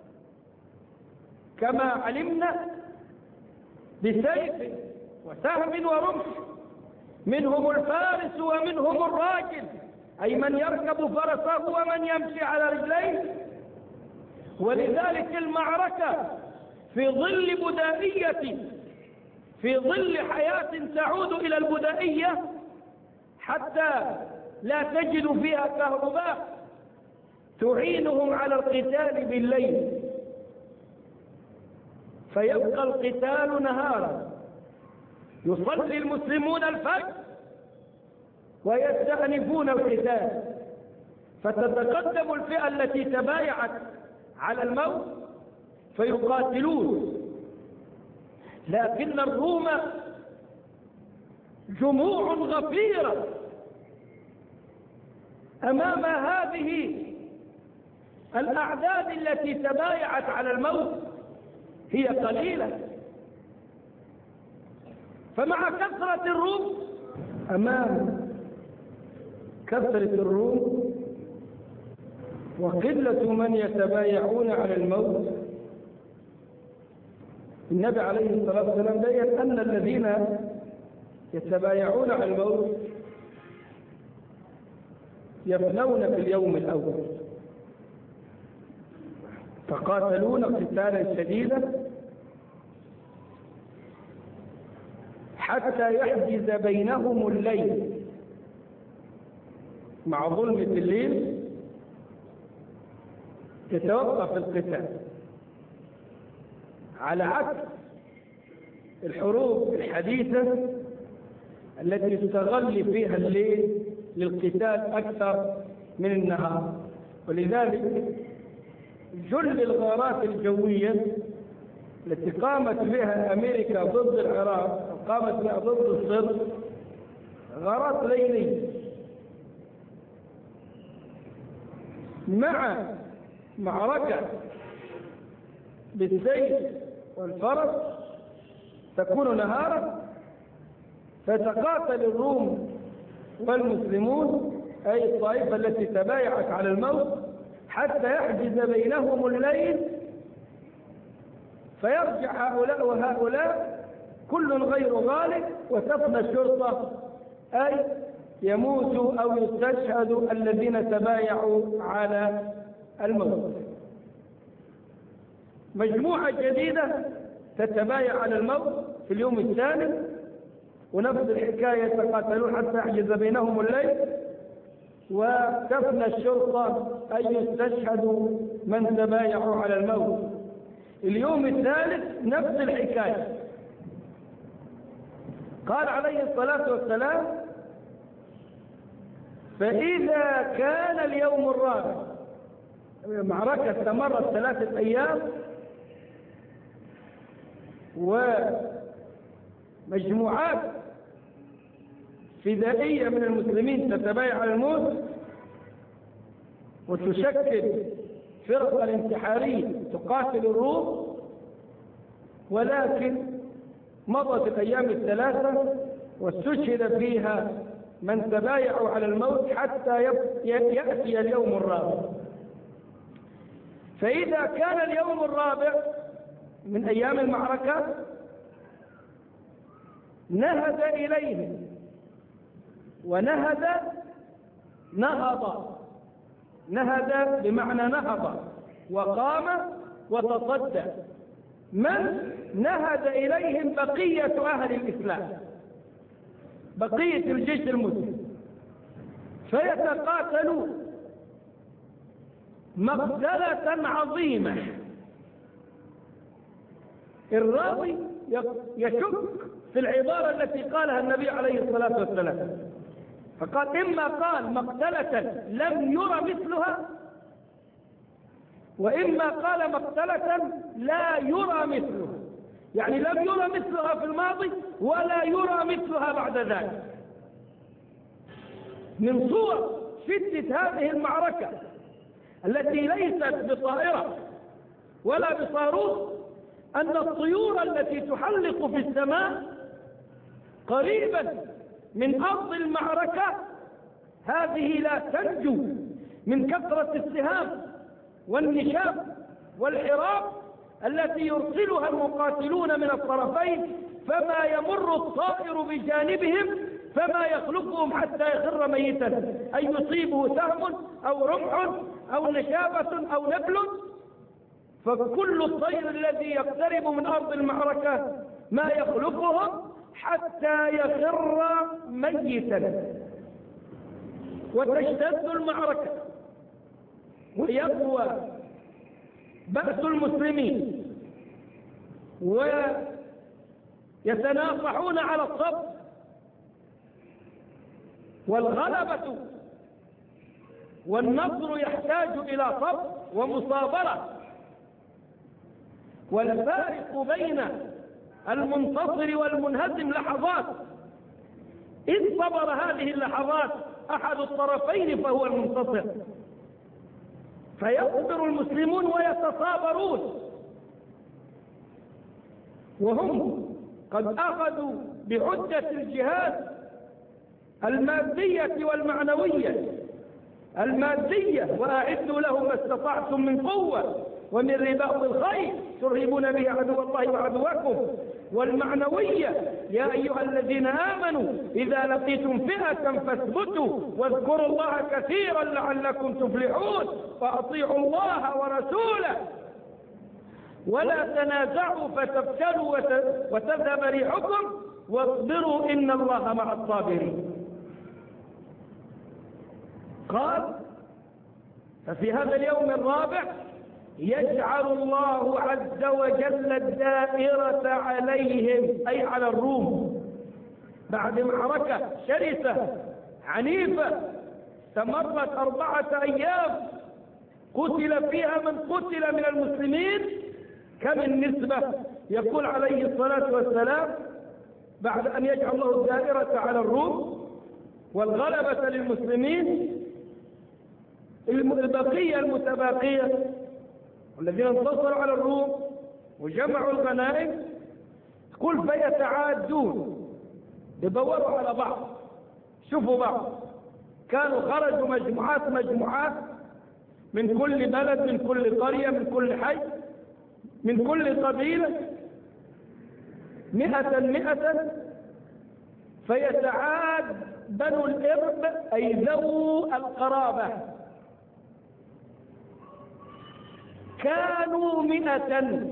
كما علمنا بسيف وسهم ورمح، منهم الفارس ومنهم الراجل، أي من يركب فرسه ومن يمشي على رجليه. ولذلك المعركة في ظل بدائية، في ظل حياة تعود إلى البدائية حتى لا تجد فيها كهرباء تعينهم على القتال بالليل، فيبقى القتال نهارا، يصلي المسلمون الفجر ويستأنفون القتال، فتتقدم الفئة التي تبايعت على الموت فيقاتلون. لكن الروم جموع غفيرة أمام هذه الأعداد التي تبايعت على الموت هي قليلة، فمع كثرة الروم، أمام كثرة الروم وقلة من يتبايعون على الموت، النبي عليه الصلاة والسلام بيّن أن الذين يتبايعون على الموت يفنون في اليوم الأول، فقاتلون قتالا شديدا حتى يحجز بينهم الليل، مع ظلمة الليل يتوقف القتال، على عكس الحروب الحديثة التي تستغل فيها الليل للقتال أكثر من النهار. ولذلك جل الغارات الجوية التي قامت بها أمريكا ضد العراق وقامت بها ضد الصرب غارات ليلية، مع معركة بالسيف والفرس تكون نهارا، فتقاتل الروم والمسلمون أي الطائفة التي تبايعت على الموت حتى يحجز بينهم الليل، فيرجع هؤلاء وهؤلاء كل غير غالب وتفنى الشرطة، أي يموت أو يستشهد الذين تبايعوا على الموت. مجموعة جديدة تتبايع على الموت في اليوم الثاني، ونفس الحكاية يتقاتلون حتى يحجز بينهم الليل، وتفنى الشرطة أي يستشهد من تبايعوا على الموت. اليوم الثالث نفس الحكاية. قال عليه الصلاة والسلام: فإذا كان اليوم الرابع، معركة استمرت 3 أيام ومجموعات فدائية من المسلمين تتبايع على الموت وتشكل فرقة الانتحارية تقاتل الروم، ولكن مضت الأيام الثلاثة واستشهد فيها من تبايعوا على الموت حتى يأتي اليوم الرابع. فإذا كان اليوم الرابع من أيام المعركة نهد إليهم، ونهد نهد بمعنى نهض وقام وتصدى. من نهد إليهم بقية أهل الإسلام، بقية الجيش المسلم، فيتقاتلون مقتلة عظيمة. الراوي يشك في العبارة التي قالها النبي عليه الصلاة والسلام، فقال إما قال مقتلة لم ير مثلها، وإما قال مقتلة لا يرى مثلها، يعني لم يرى مثلها في الماضي ولا يرى مثلها بعد ذلك. من صور شدة هذه المعركة التي ليست بطائرة ولا بصاروخ أن الطيور التي تحلق في السماء قريبا من أرض المعركة هذه لا تنجو من كثرة السهام والنشاب والحراب التي يرسلها المقاتلون من الطرفين، فما يمر الطائر بجانبهم فما يخلقهم حتى يخر ميتا، أي يصيبه سهم أو رمح أو نشابة أو نبل، فكل الطير الذي يقترب من أرض المعركة ما يخلقهم حتى يخر ميتا. وتشتد المعركة ويقوى بأس المسلمين ويتناصحون على الصف والغلبة، والنصر يحتاج إلى صف ومصابرة. والفارق بين المنتصر والمنهزم لحظات، إذ صبر هذه اللحظات أحد الطرفين فهو المنتصر، فيصبر المسلمون ويتصابرون وهم قد أخذوا بحجة الجهاد المادية والمعنوية. المادية وأعدوا لهم ما استطعتم من قوة ومن رباط الخيل ترهبون به عدو الله وعدوكم. والمعنوية يا أيها الذين آمنوا إذا لقيتم فئة فاثبتوا واذكروا الله كثيرا لعلكم تفلحون وأطيعوا الله ورسوله ولا تنازعوا فتفشلوا وتذهب ريحكم واصبروا إن الله مع الصابرين. قال ففي هذا اليوم الرابع يجعل الله عز وجل الدائرة عليهم، أي على الروم، بعد معركة شرسة عنيفة استمرت 4 أيام قتل فيها من قتل من المسلمين. كم النسبة؟ يقول عليه الصلاة والسلام بعد أن يجعل الله الدائرة على الروم والغلبة للمسلمين، البقية المتباقية الذين انتصروا على الروم وجمعوا الغنائم، قل فيتعادون، يدوروا على بعض، شوفوا بعض، كانوا خرجوا مجموعات من كل بلد، من كل قرية، من كل حي، من كل قبيلة، 100 فيتعاد بنو الإرب أي ذو القرابة كانوا 100.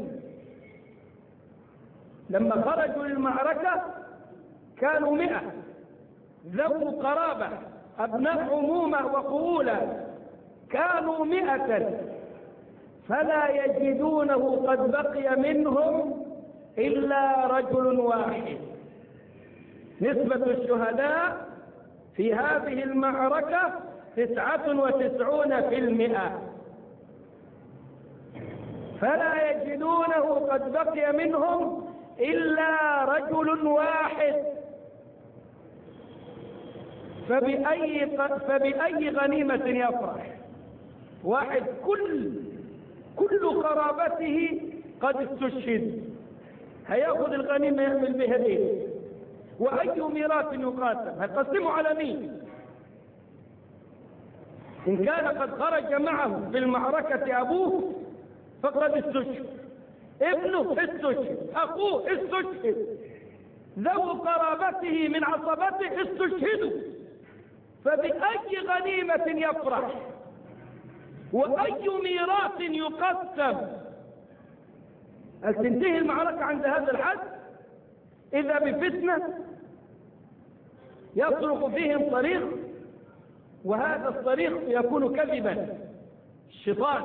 لما خرجوا للمعركة كانوا 100 ذو قرابة أبناء عمومة وقولة، كانوا 100 فلا يجدونه قد بقي منهم إلا رجل واحد. نسبة الشهداء في هذه المعركة 99%، فلا يجدونه قد بقي منهم إلا رجل واحد. فبأي غنيمة يفرح واحد كل قرابته قد استشهد، هياخذ الغنيمة يعمل بها ايه؟ وأي ميراث يقاسم؟ هيقسموا على مين؟ إن كان قد خرج معه في المعركة أبوه فقد استشهد، ابنه استشهد، أخوه استشهد، ذو قرابته من عصبته استشهدوا، فبأي غنيمة يفرح وأي ميراث يقسم؟ هل تنتهي المعركة عند هذا الحد؟ إذا بفتنة يصرخ فيهم صريخ، وهذا الصريخ يكون كذبا. الشيطان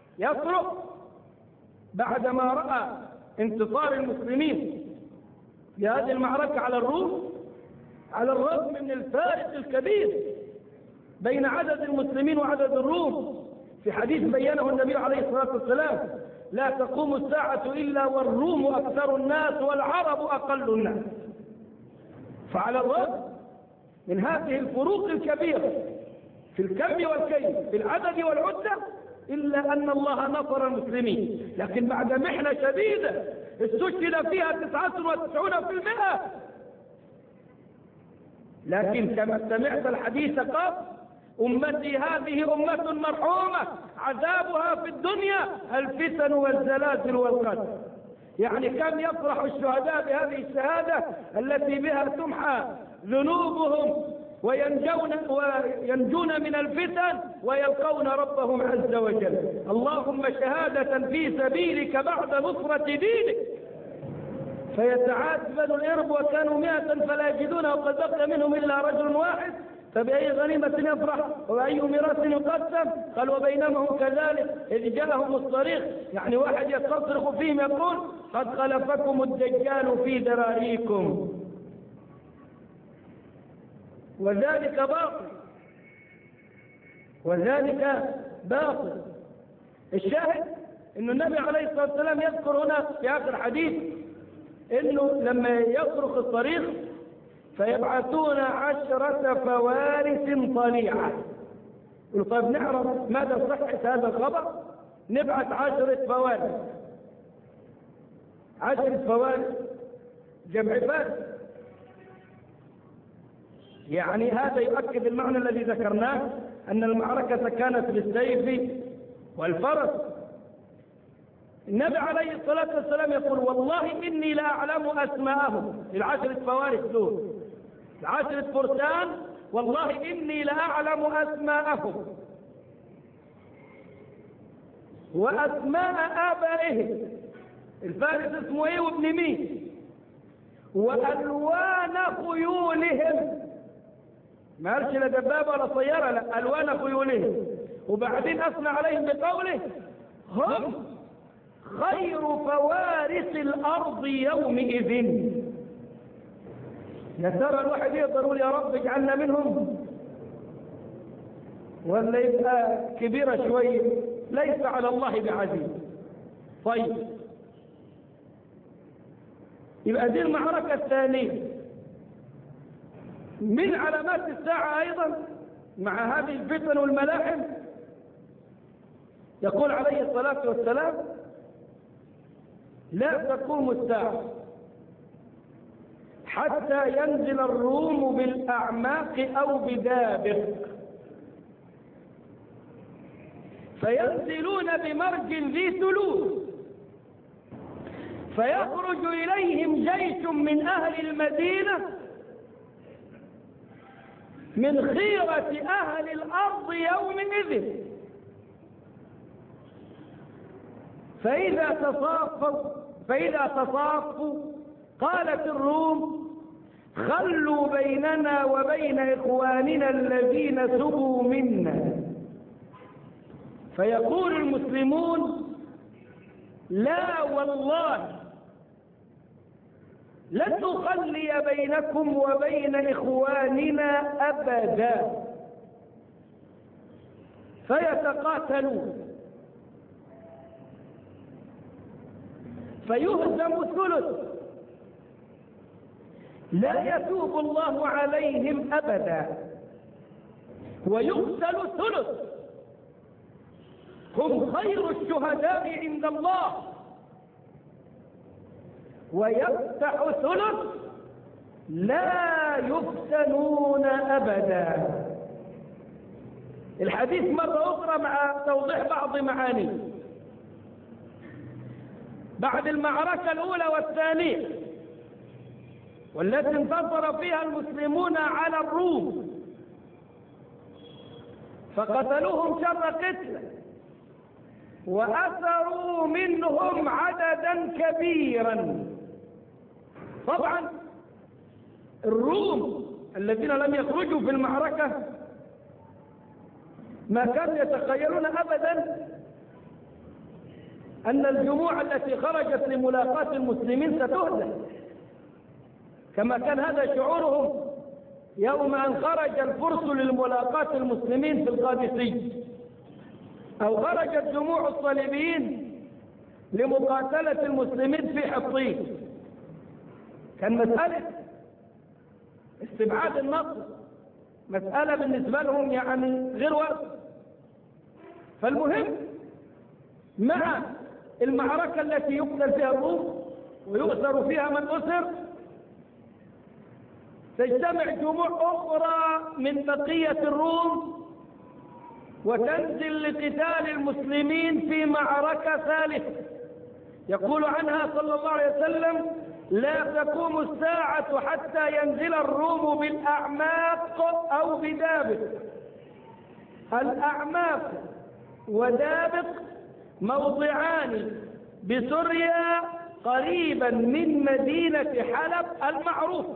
يصرخ بعدما رأى انتصار المسلمين لهذه المعركة على الروم، على الرغم من الفارق الكبير بين عدد المسلمين وعدد الروم. في حديث بينه النبي عليه الصلاة والسلام: لا تقوم الساعة إلا والروم أكثر الناس والعرب أقل الناس. فعلى الرغم من هذه الفروق الكبيرة في الكم والكيف، في العدد والعدة، إلا أن الله نصر المسلمين. لكن بعد محنة شديدة استشهد فيها 99%. لكن كما سمعت الحديث قال: أمتي هذه أمة مرحومة عذابها في الدنيا الفتن والزلازل والقتل. يعني كم يفرح الشهداء بهذه الشهادة التي بها تمحى ذنوبهم وينجون من الفتن ويلقون ربهم عز وجل. اللهم شهادة في سبيلك بعد نصرة دينك. فيتعاتب بنو الإرب وكانوا 100 فلا يجدون وقد بقي منهم إلا رجل واحد، فبأي غنيمة يفرح وبأي ميراث يقسم؟ قال: وبينما كذلك إذ جاءهم الصريخ، يعني واحد يستصرخ فيهم يقول: قد خلفكم الدجال في ذراريكم. وذلك باطل، وذلك باطل. الشاهد أن النبي عليه الصلاة والسلام يذكر هنا في آخر حديث أنه لما يصرخ الصريخ فيبعثون 10 فوارس طليعة. يقول: طيب نعرف ماذا صحة هذا الخبر؟ نبعث 10 فوارس. 10 فوارس جمع فارس، يعني هذا يؤكد المعنى الذي ذكرناه أن المعركة كانت بالسيف والفرس. النبي عليه الصلاة والسلام يقول: والله إني لا أعلم أسماءهم. 10 فوارس دول 10 فرسان، والله إني لا أعلم أسماءهم وأسماء آبائهم. الفارس اسمه إيه وابن مين؟ وألوان خيولهم. ما قالش لا دبابة ولا سيارة، لا، ألوان خيولهم. وبعدين أثنى عليهم بقوله: هم خير فوارس الأرض يومئذ. يا ترى الواحد يقدر يقول: يا رب اجعلنا منهم؟ ولا يبقى كبيرة شوية؟ ليس على الله بعزيز. طيب، يبقى دي المعركة الثانية من علامات الساعة أيضا مع هذه الفتن والملاحم. يقول عليه الصلاة والسلام: لا تقوم الساعة حتى ينزل الروم بالأعماق أو بدابق، فينزلون بمرج ذي ثلوث، فيخرج إليهم جيش من أهل المدينة من خيرة أهل الأرض يومئذ، فإذا تصافوا قالت الروم: خلوا بيننا وبين إخواننا الذين سبوا منا. فيقول المسلمون: لا والله لن نخلي بينكم وبين إخواننا أبدا. فيتقاتلون، فيهزم ثلث، لا يتوب الله عليهم أبدا، ويقتل ثلث، هم خير الشهداء عند الله، ويفتح ثلث، لا يفتنون أبدا. الحديث مرة أخرى مع توضيح بعض معانيه. بعد المعركة الأولى والثانية والتي انتصر فيها المسلمون على الروم فقتلوهم شر قتل وأثروا منهم عددا كبيرا. طبعا الروم الذين لم يخرجوا في المعركة ما كانوا يتخيلون أبدا أن الجموع التي خرجت لملاقاة المسلمين ستهزم. كما كان هذا شعورهم يوم أن خرج الفرس للملاقاة المسلمين في القادسية، أو خرجت جموع الصليبيين لمقاتلة المسلمين في حطين. كان مسألة استبعاد النصر مسألة بالنسبة لهم يعني غير واضحة. فالمهم مع المعركة التي يقتل فيها الروم ويؤسر فيها من أسر، تجتمع جموع أخرى من بقية الروم وتنزل لقتال المسلمين في معركة ثالثة يقول عنها صلى الله عليه وسلم: لا تقوم الساعة حتى ينزل الروم بالأعماق أو بدابق. الأعماق ودابق موضعان بسوريا قريبا من مدينة حلب المعروفة.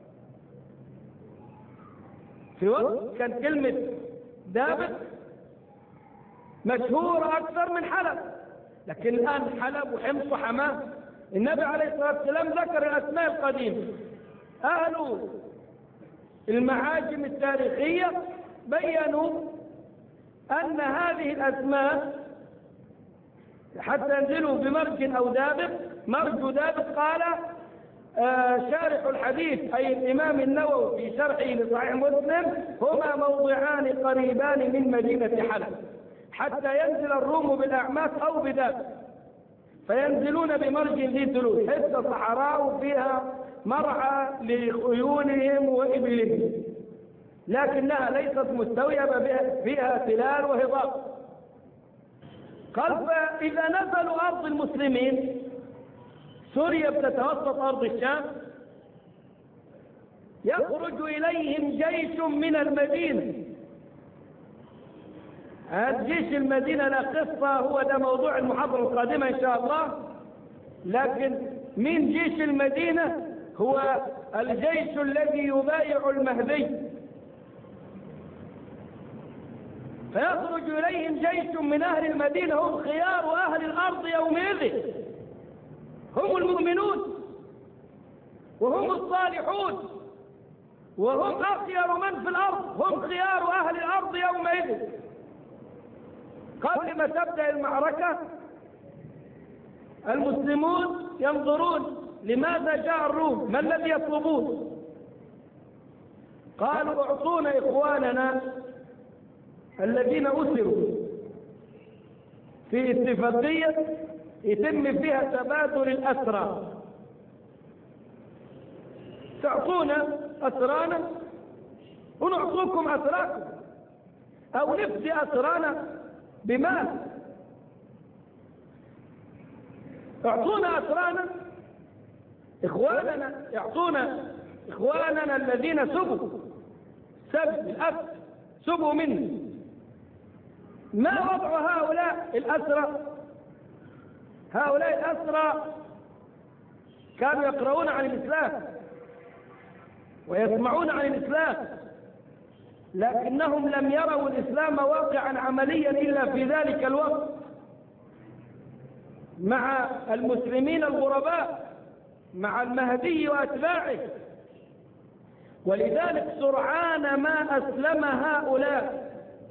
في وقت كان كلمة دابق مشهورة أكثر من حلب، لكن الآن حلب وحمص وحماه. النبي عليه الصلاة والسلام ذكر الأسماء القديمة. أهل المعاجم التاريخية بيّنوا أن هذه الأسماء حتى ينزلوا بمرج أو دابق. مرج دابق قال شارح الحديث أي الإمام النووي في شرحه لصحيح مسلم: هما موضعان قريبان من مدينة حلب حتى ينزل الروم بالأعماق أو بدابق، فينزلون بمرج ذي ثلوث، حتى صحراء فيها مرعى لخيولهم وإبلهم، لكنها ليست مستوية فيها تلال وهضاب. قال: فإذا نزلوا أرض المسلمين، سوريا بتتوسط أرض الشام، يخرج إليهم جيش من المدينة. هذا جيش المدينة لا قصة، هو ده موضوع المحاضرة القادمة إن شاء الله. لكن من جيش المدينة هو الجيش الذي يبايع المهدي. فيخرج إليهم جيش من أهل المدينة هم خيار أهل الأرض يومئذ، هم المؤمنون وهم الصالحون وهم أخير من في الأرض، هم خيار أهل الأرض يومئذ. قبل ما تبدأ المعركة المسلمون ينظرون لماذا جاء الروم، ما الذي يطلبون؟ قالوا: اعطونا إخواننا الذين أسروا في اتفاقية يتم فيها تبادل الأسرى، تعطونا أسرانا ونعطوكم أسراكم، أو نفدي أسرانا بمال. اعطونا أسرانا، إخواننا يعطونا إخواننا الذين سبوا الأسر سبوا مني. ما وضع هؤلاء الأسرى؟ هؤلاء الأسرى كانوا يقرؤون عن الإسلام ويسمعون عن الإسلام، لكنهم لم يروا الإسلام واقعا عمليا إلا في ذلك الوقت مع المسلمين الغرباء، مع المهدي وأتباعه. ولذلك سرعان ما أسلم هؤلاء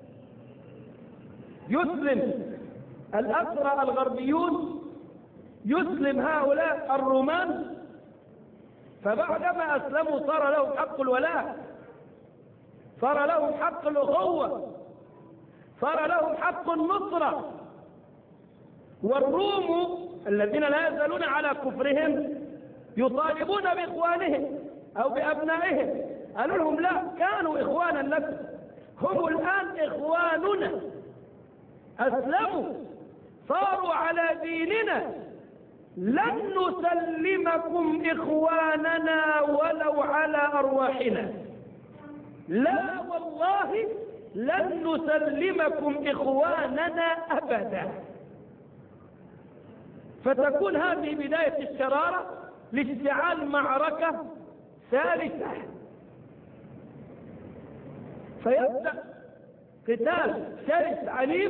يسلم الأسرى الغربيون، يسلم هؤلاء الرومان، فبعدما أسلموا صار لهم حق الولاء، صار لهم حق الأخوة، صار لهم حق النصرة. والروم الذين لا يزالون على كفرهم يطالبون بإخوانهم أو بأبنائهم، قالوا لهم: لا، كانوا إخوانا لكم، هم الآن إخواننا، أسلموا، صاروا على ديننا، لن نسلمكم إخواننا ولو على أرواحنا، لا والله لن نسلمكم إخواننا أبدا. فتكون هذه بداية الشرارة لاشتعال معركة ثالثة، فيبدأ قتال شرس عنيف.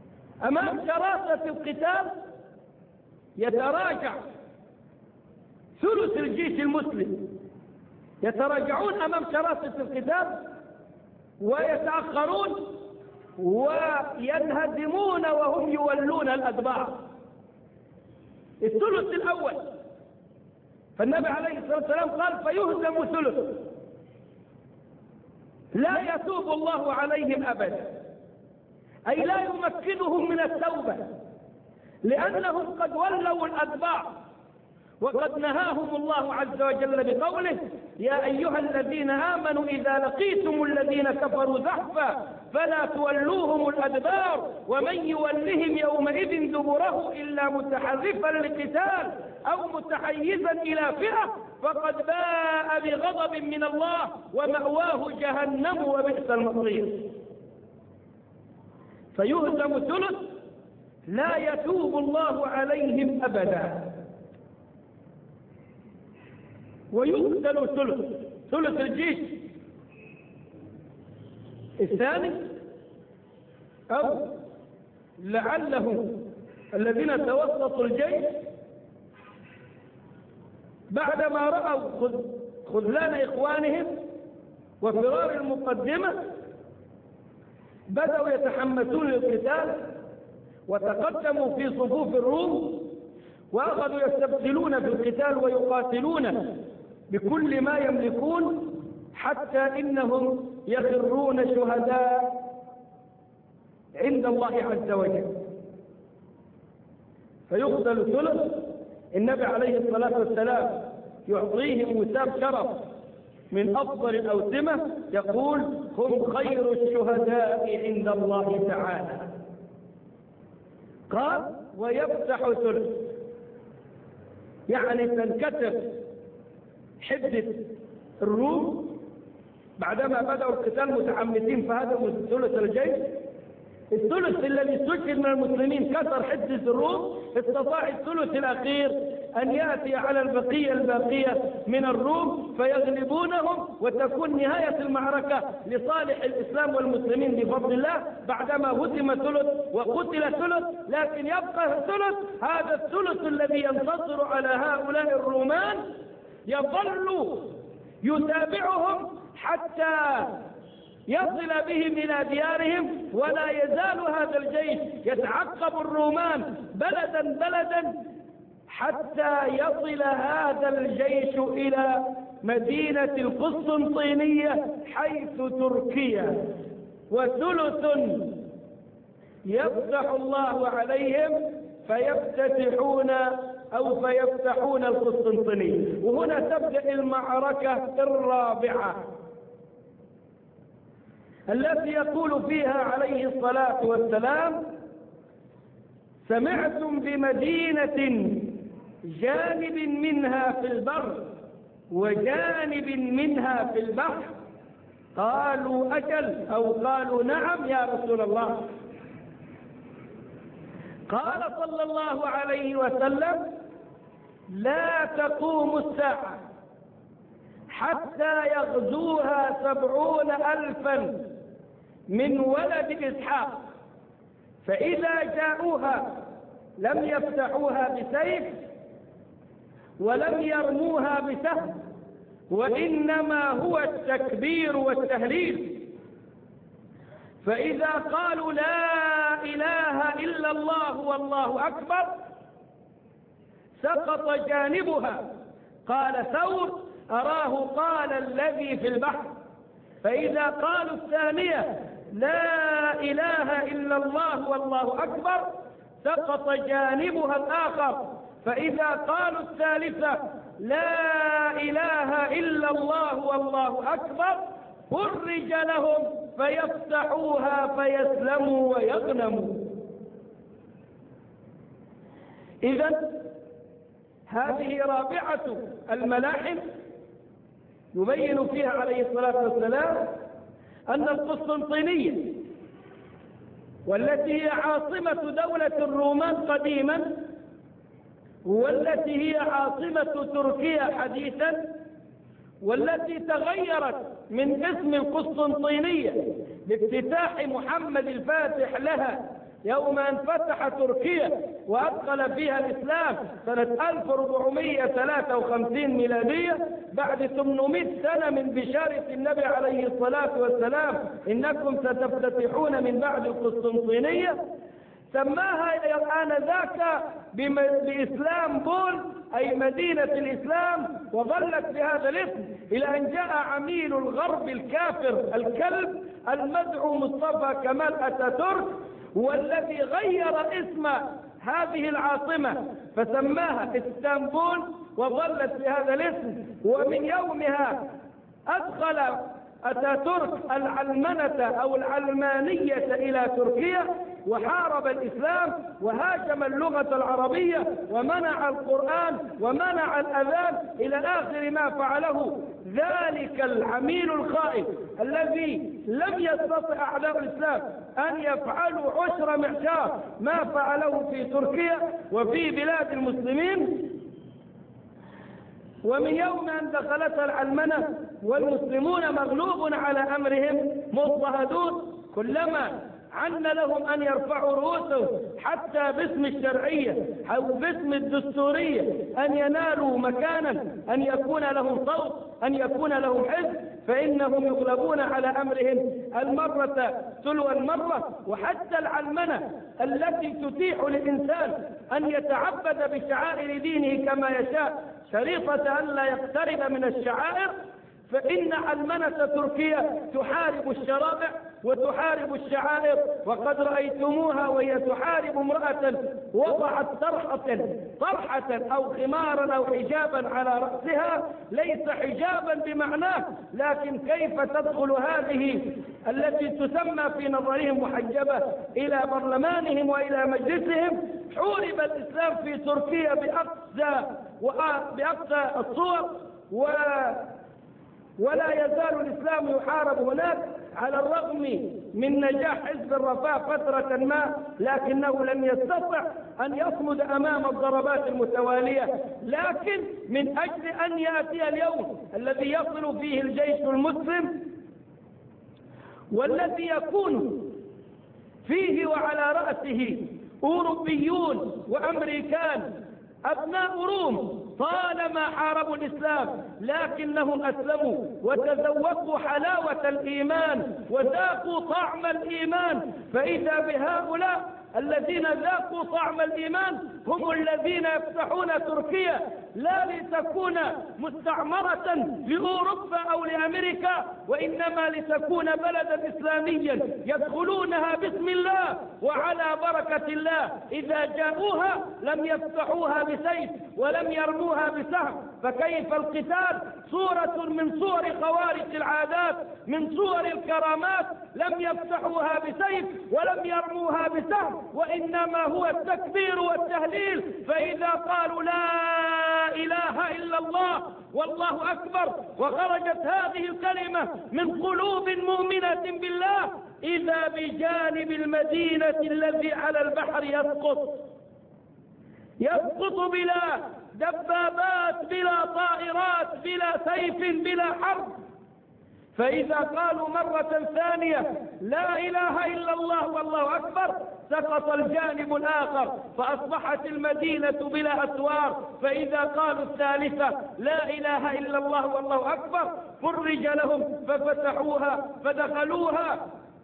أمام شراسة القتال يتراجع ثلث الجيش المسلم يتراجعون أمام شراسة القتال ويتأخرون وينهزمون وهم يولون الأدبار. الثلث الأول، فالنبي عليه الصلاة والسلام قال فيهزم ثلث لا يتوب الله عليهم أبدا، أي لا يمكنهم من التوبة، لأنهم قد ولوا الأدبار، وقد نهاهم الله عز وجل بقوله يا أيها الذين آمنوا إذا لقيتم الذين كفروا زحفا فلا تولوهم الأدبار ومن يولهم يومئذ دبره إلا متحرفا لقتال أو متحيزا إلى فئة فقد باء بغضب من الله ومأواه جهنم وبئس المصير. فيهزم ثلث لا يتوب الله عليهم أبدا، ويقتل ثلث الجيش الثاني، أو لعلهم الذين توسطوا الجيش بعدما رأوا خذلان إخوانهم وفرار المقدمة بدأوا يتحمسون للقتال وتقدموا في صفوف الروم وأخذوا يستبدلون في القتال ويقاتلون بكل ما يملكون حتى إنهم يخرون شهداء عند الله عز وجل. فيقتل ثلث، النبي عليه الصلاة والسلام يعطيهم وسام شرف من أفضل الأوسمة، يقول هم خير الشهداء عند الله تعالى. قال ويفتح ثلث، يعني تنكسر حدة الروم بعدما بدأوا القتال متحمسين فهدموا ثلث الجيش. الثلث الذي استشهد من المسلمين كسر حدة الروم، استطاع الثلث الأخير أن يأتي على البقية الباقية من الروم فيغلبونهم وتكون نهاية المعركة لصالح الإسلام والمسلمين بفضل الله، بعدما هزم ثلث وقتل ثلث، لكن يبقى الثلث، هذا الثلث الذي ينتصر على هؤلاء الرومان يظل يتابعهم حتى يصل بهم إلى ديارهم، ولا يزال هذا الجيش يتعقب الرومان بلدا بلدا حتى يصل هذا الجيش إلى مدينة القسطنطينية حيث تركيا. وثلث يفتح الله عليهم فيفتحون القسطنطينية. وهنا تبدأ المعركة الرابعة التي يقول فيها عليه الصلاة والسلام سمعتم بمدينة جانب منها في البر وجانب منها في البحر؟ قالوا أجل، أو قالوا نعم يا رسول الله. قال صلى الله عليه وسلم لا تقوم الساعة حتى يغزوها 70,000 من ولد إسحاق، فإذا جاءوها لم يفتحوها بسيف ولم يرموها بسهم، وإنما هو التكبير والتهليل. فإذا قالوا لا إله إلا الله والله أكبر سقط جانبها. قال ثور أراه قال الذي في البحر. فإذا قالوا الثانية لا إله إلا الله والله أكبر سقط جانبها الآخر. فإذا قالوا الثالثة لا إله إلا الله والله أكبر فرج لهم فيفتحوها فيسلموا ويغنموا. إذن هذه رابعة الملاحم يبين فيها عليه الصلاة والسلام أن القسطنطينية والتي هي عاصمة دولة الرومان قديما والتي هي عاصمة تركيا حديثا والتي تغيرت من اسم القسطنطينية بافتتاح محمد الفاتح لها يوم أن فتح تركيا وأدخل فيها الإسلام سنة 1453 ميلادية بعد 800 سنة من بشارة النبي عليه الصلاة والسلام إنكم ستفتتحون من بعد القسطنطينية، سماها آنذاك بإسلامبول أي مدينة الإسلام، وظلت بهذا الاسم إلى أن جاء عميل الغرب الكافر الكلب المدعو مصطفى كمال أتاتورك، والذي غير اسم هذه العاصمة فسماها اسطنبول وظلت بهذا الاسم. ومن يومها أدخل أتاتورك العلمنة أو العلمانية إلى تركيا، وحارب الإسلام وهاجم اللغة العربية ومنع القرآن ومنع الأذان إلى آخر ما فعله ذلك العميل الخائف الذي لم يستطع أعداء الإسلام أن يفعلوا عشر معشار ما فعله في تركيا وفي بلاد المسلمين. ومن يوم أن دخلتها العلمنة والمسلمون مغلوب على أمرهم مضطهدون، كلما عن لهم أن يرفعوا رؤوسهم حتى باسم الشرعية أو باسم الدستورية، أن ينالوا مكانا، أن يكون لهم صوت، أن يكون لهم حزب، فإنهم يغلبون على أمرهم المرة تلو المرة. وحتى العلمنة التي تتيح للإنسان أن يتعبد بشعائر دينه كما يشاء شريطة أن لا يقترب من الشعائر، فإن علمنة تركيا تحارب الشرائع وتحارب الشعائر، وقد رأيتموها وهي تحارب امرأة وضعت طرحة أو خمارا أو حجابا على رأسها، ليس حجابا بمعناه، لكن كيف تدخل هذه التي تسمى في نظرهم محجبة إلى برلمانهم وإلى مجلسهم. حورب الإسلام في تركيا بأقصى الصور، ولا يزال الإسلام يحارب هناك على الرغم من نجاح حزب الرفاه فترة ما، لكنه لم يستطع أن يصمد أمام الضربات المتوالية. لكن من أجل أن يأتي اليوم الذي يصل فيه الجيش المسلم والذي يكون فيه وعلى رأسه أوروبيون وأمريكان أبناء روم طالما حاربوا الإسلام لكنهم أسلموا وتذوقوا حلاوة الإيمان وذاقوا طعم الإيمان، فإذا بهؤلاء الذين ذاقوا طعم الإيمان هم الذين يفتحون تركيا لا لتكون مستعمرة لأوروبا أو لأمريكا، وإنما لتكون بلدا إسلاميا يدخلونها باسم الله وعلى بركة الله. إذا جاءوها لم يفتحوها بسيف ولم يرموها بسهم، فكيف القتال؟ صورة من صور خوارق العادات، من صور الكرامات، لم يفتحوها بسيف ولم يرموها بسهم، وإنما هو التكبير والتهليل. فإذا قالوا لا إله إلا الله والله أكبر وخرجت هذه الكلمة من قلوب مؤمنة بالله، إذا بجانب المدينة الذي على البحر يسقط بلا دبابات بلا طائرات بلا سيف بلا حرب. فإذا قالوا مرة ثانية لا إله إلا الله والله أكبر سقط الجانب الآخر فأصبحت المدينة بلا أسوار. فإذا قالوا الثالثة لا إله إلا الله والله أكبر فرج لهم ففتحوها فدخلوها،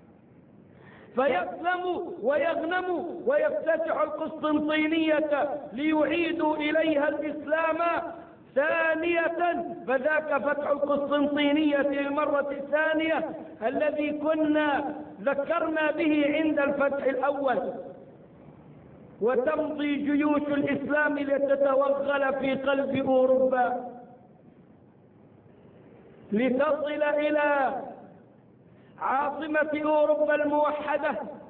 فيسلموا ويغنموا ويفتتحوا القسطنطينية ليعيدوا إليها الإسلام ثانية. فذاك فتح القسطنطينية للمرة الثانية الذي كنا ذكرنا به عند الفتح الأول. وتمضي جيوش الإسلام لتتوغل في قلب أوروبا لتصل إلى عاصمة أوروبا الموحدة،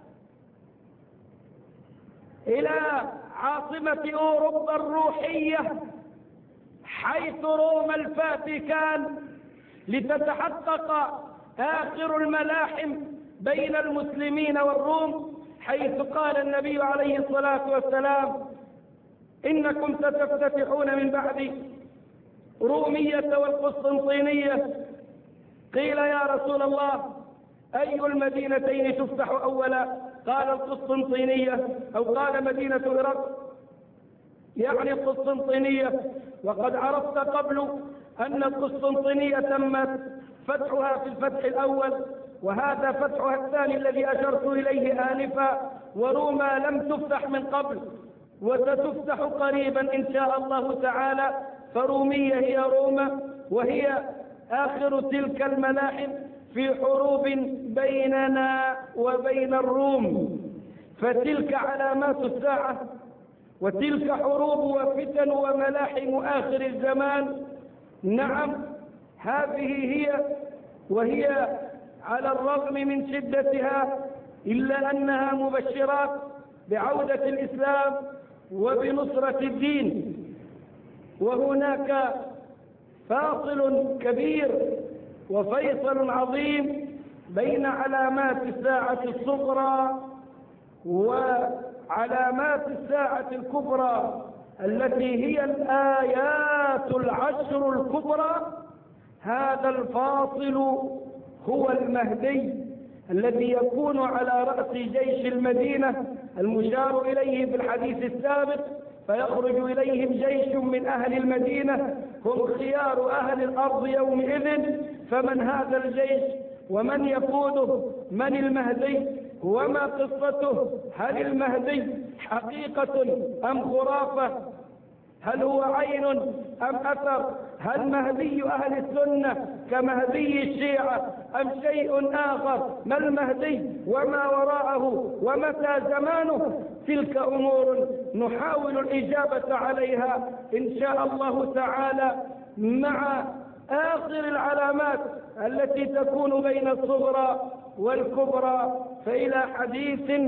إلى عاصمة أوروبا الروحية حيث روما الفاتيكان، لتتحقق آخر الملاحم بين المسلمين والروم، حيث قال النبي عليه الصلاة والسلام إنكم ستفتتحون من بعد رومية والقسطنطينية. قيل يا رسول الله أي المدينتين تفتح أولا؟ قال القسطنطينية أو قال مدينة العراق، يعني القسطنطينية. وقد عرفت قبل أن القسطنطينية تمت فتحها في الفتح الأول، وهذا فتحها الثاني الذي أشرت إليه آنفا، وروما لم تفتح من قبل وستفتح قريبا إن شاء الله تعالى. فرومية هي روما، وهي آخر تلك الملاحم في حروب بيننا وبين الروم. فتلك علامات الساعة، وتلك حروب وفتن وملاحم آخر الزمان. نعم، هذه هي، وهي على الرغم من شدتها إلا أنها مبشرات بعودة الإسلام وبنصرة الدين. وهناك فاصل كبير وفيصل عظيم بين علامات الساعة الصغرى وعلامات الساعة الكبرى التي هي الآيات العشر الكبرى. هذا الفاصل هو المهدي الذي يكون على رأس جيش المدينة المشار إليه في الحديث السابق، فيخرج إليهم جيش من أهل المدينة هم خيار أهل الأرض يومئذ. فمن هذا الجيش ومن يقوده؟ من المهدي وما قصته؟ هل المهدي حقيقة أم خرافة؟ هل هو عين أم أثر؟ هل مهدي أهل السنة كمهدي الشيعة أم شيء آخر؟ ما المهدي وما وراءه ومتى زمانه؟ تلك أمور نحاول الإجابة عليها إن شاء الله تعالى مع آخر العلامات التي تكون بين الصغرى والكبرى. فإلى حديث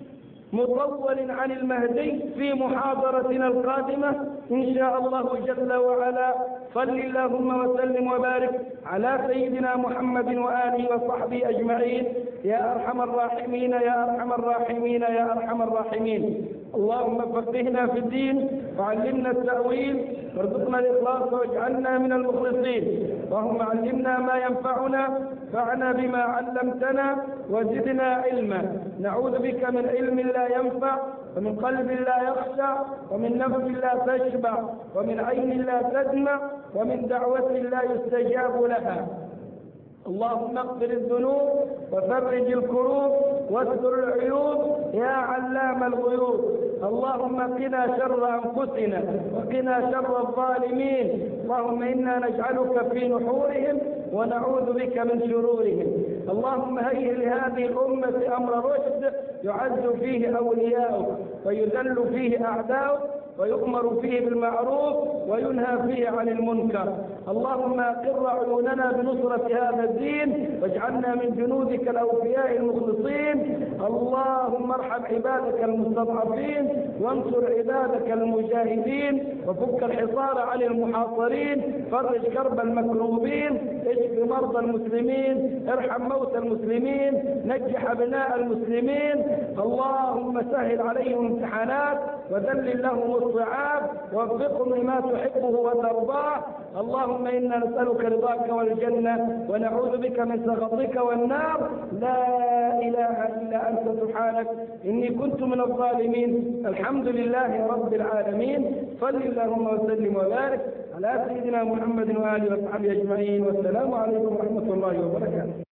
مطول عن المهدي في محاضرتنا القادمة إن شاء الله جل وعلا. صل اللهم وسلم وبارك على سيدنا محمد وآله وصحبه أجمعين يا أرحم الراحمين يا أرحم الراحمين يا أرحم الراحمين. اللهم فقهنا في الدين وعلمنا التأويل وارزقنا الإخلاص واجعلنا من المخلصين. اللهم علمنا ما ينفعنا وانفعنا بما علمتنا وزدنا علما. نعوذ بك من علم لا ينفع ومن قلب لا يخشع ومن نفس لا تشبع ومن عين لا تدمع ومن دعوة لا يستجاب لها. اللهم اغفر الذنوب وفرج الكروب واستر العيوب يا علام الغيوب. اللهم قنا شر أنفسنا وقنا شر الظالمين. اللهم إنا نجعلك في نحورهم ونعوذ بك من شرورهم. اللهم هيئ لهذه الأمة أمر رشد يعز فيه أولياؤك ويذل فيه أعداؤك ويؤمر فيه بالمعروف وينهى فيه عن المنكر. اللهم أقر عيوننا بنصرة هذا الدين واجعلنا من جنودك الأوفياء المخلصين. اللهم ارحم عبادك المستضعفين وانصر عبادك المجاهدين وفك الحصار عن المحاصرين. فرج كرب المكروبين، اشف مرضى المسلمين، ارحم موتى المسلمين، نجح أبناء المسلمين. اللهم سهل عليهم امتحانات وذلل لهم الصعاب ووفقهم لما تحبه وترضاه. اللهم إنا نسألك رضاك والجنة ونعوذ بك من سخطك والنار. لا إله إلا أنت سبحانك إني كنت من الظالمين. الحمد لله رب العالمين. صل اللهم وسلم وبارك على سيدنا محمد وآله وصحبه أجمعين. والسلام عليكم ورحمة الله وبركاته.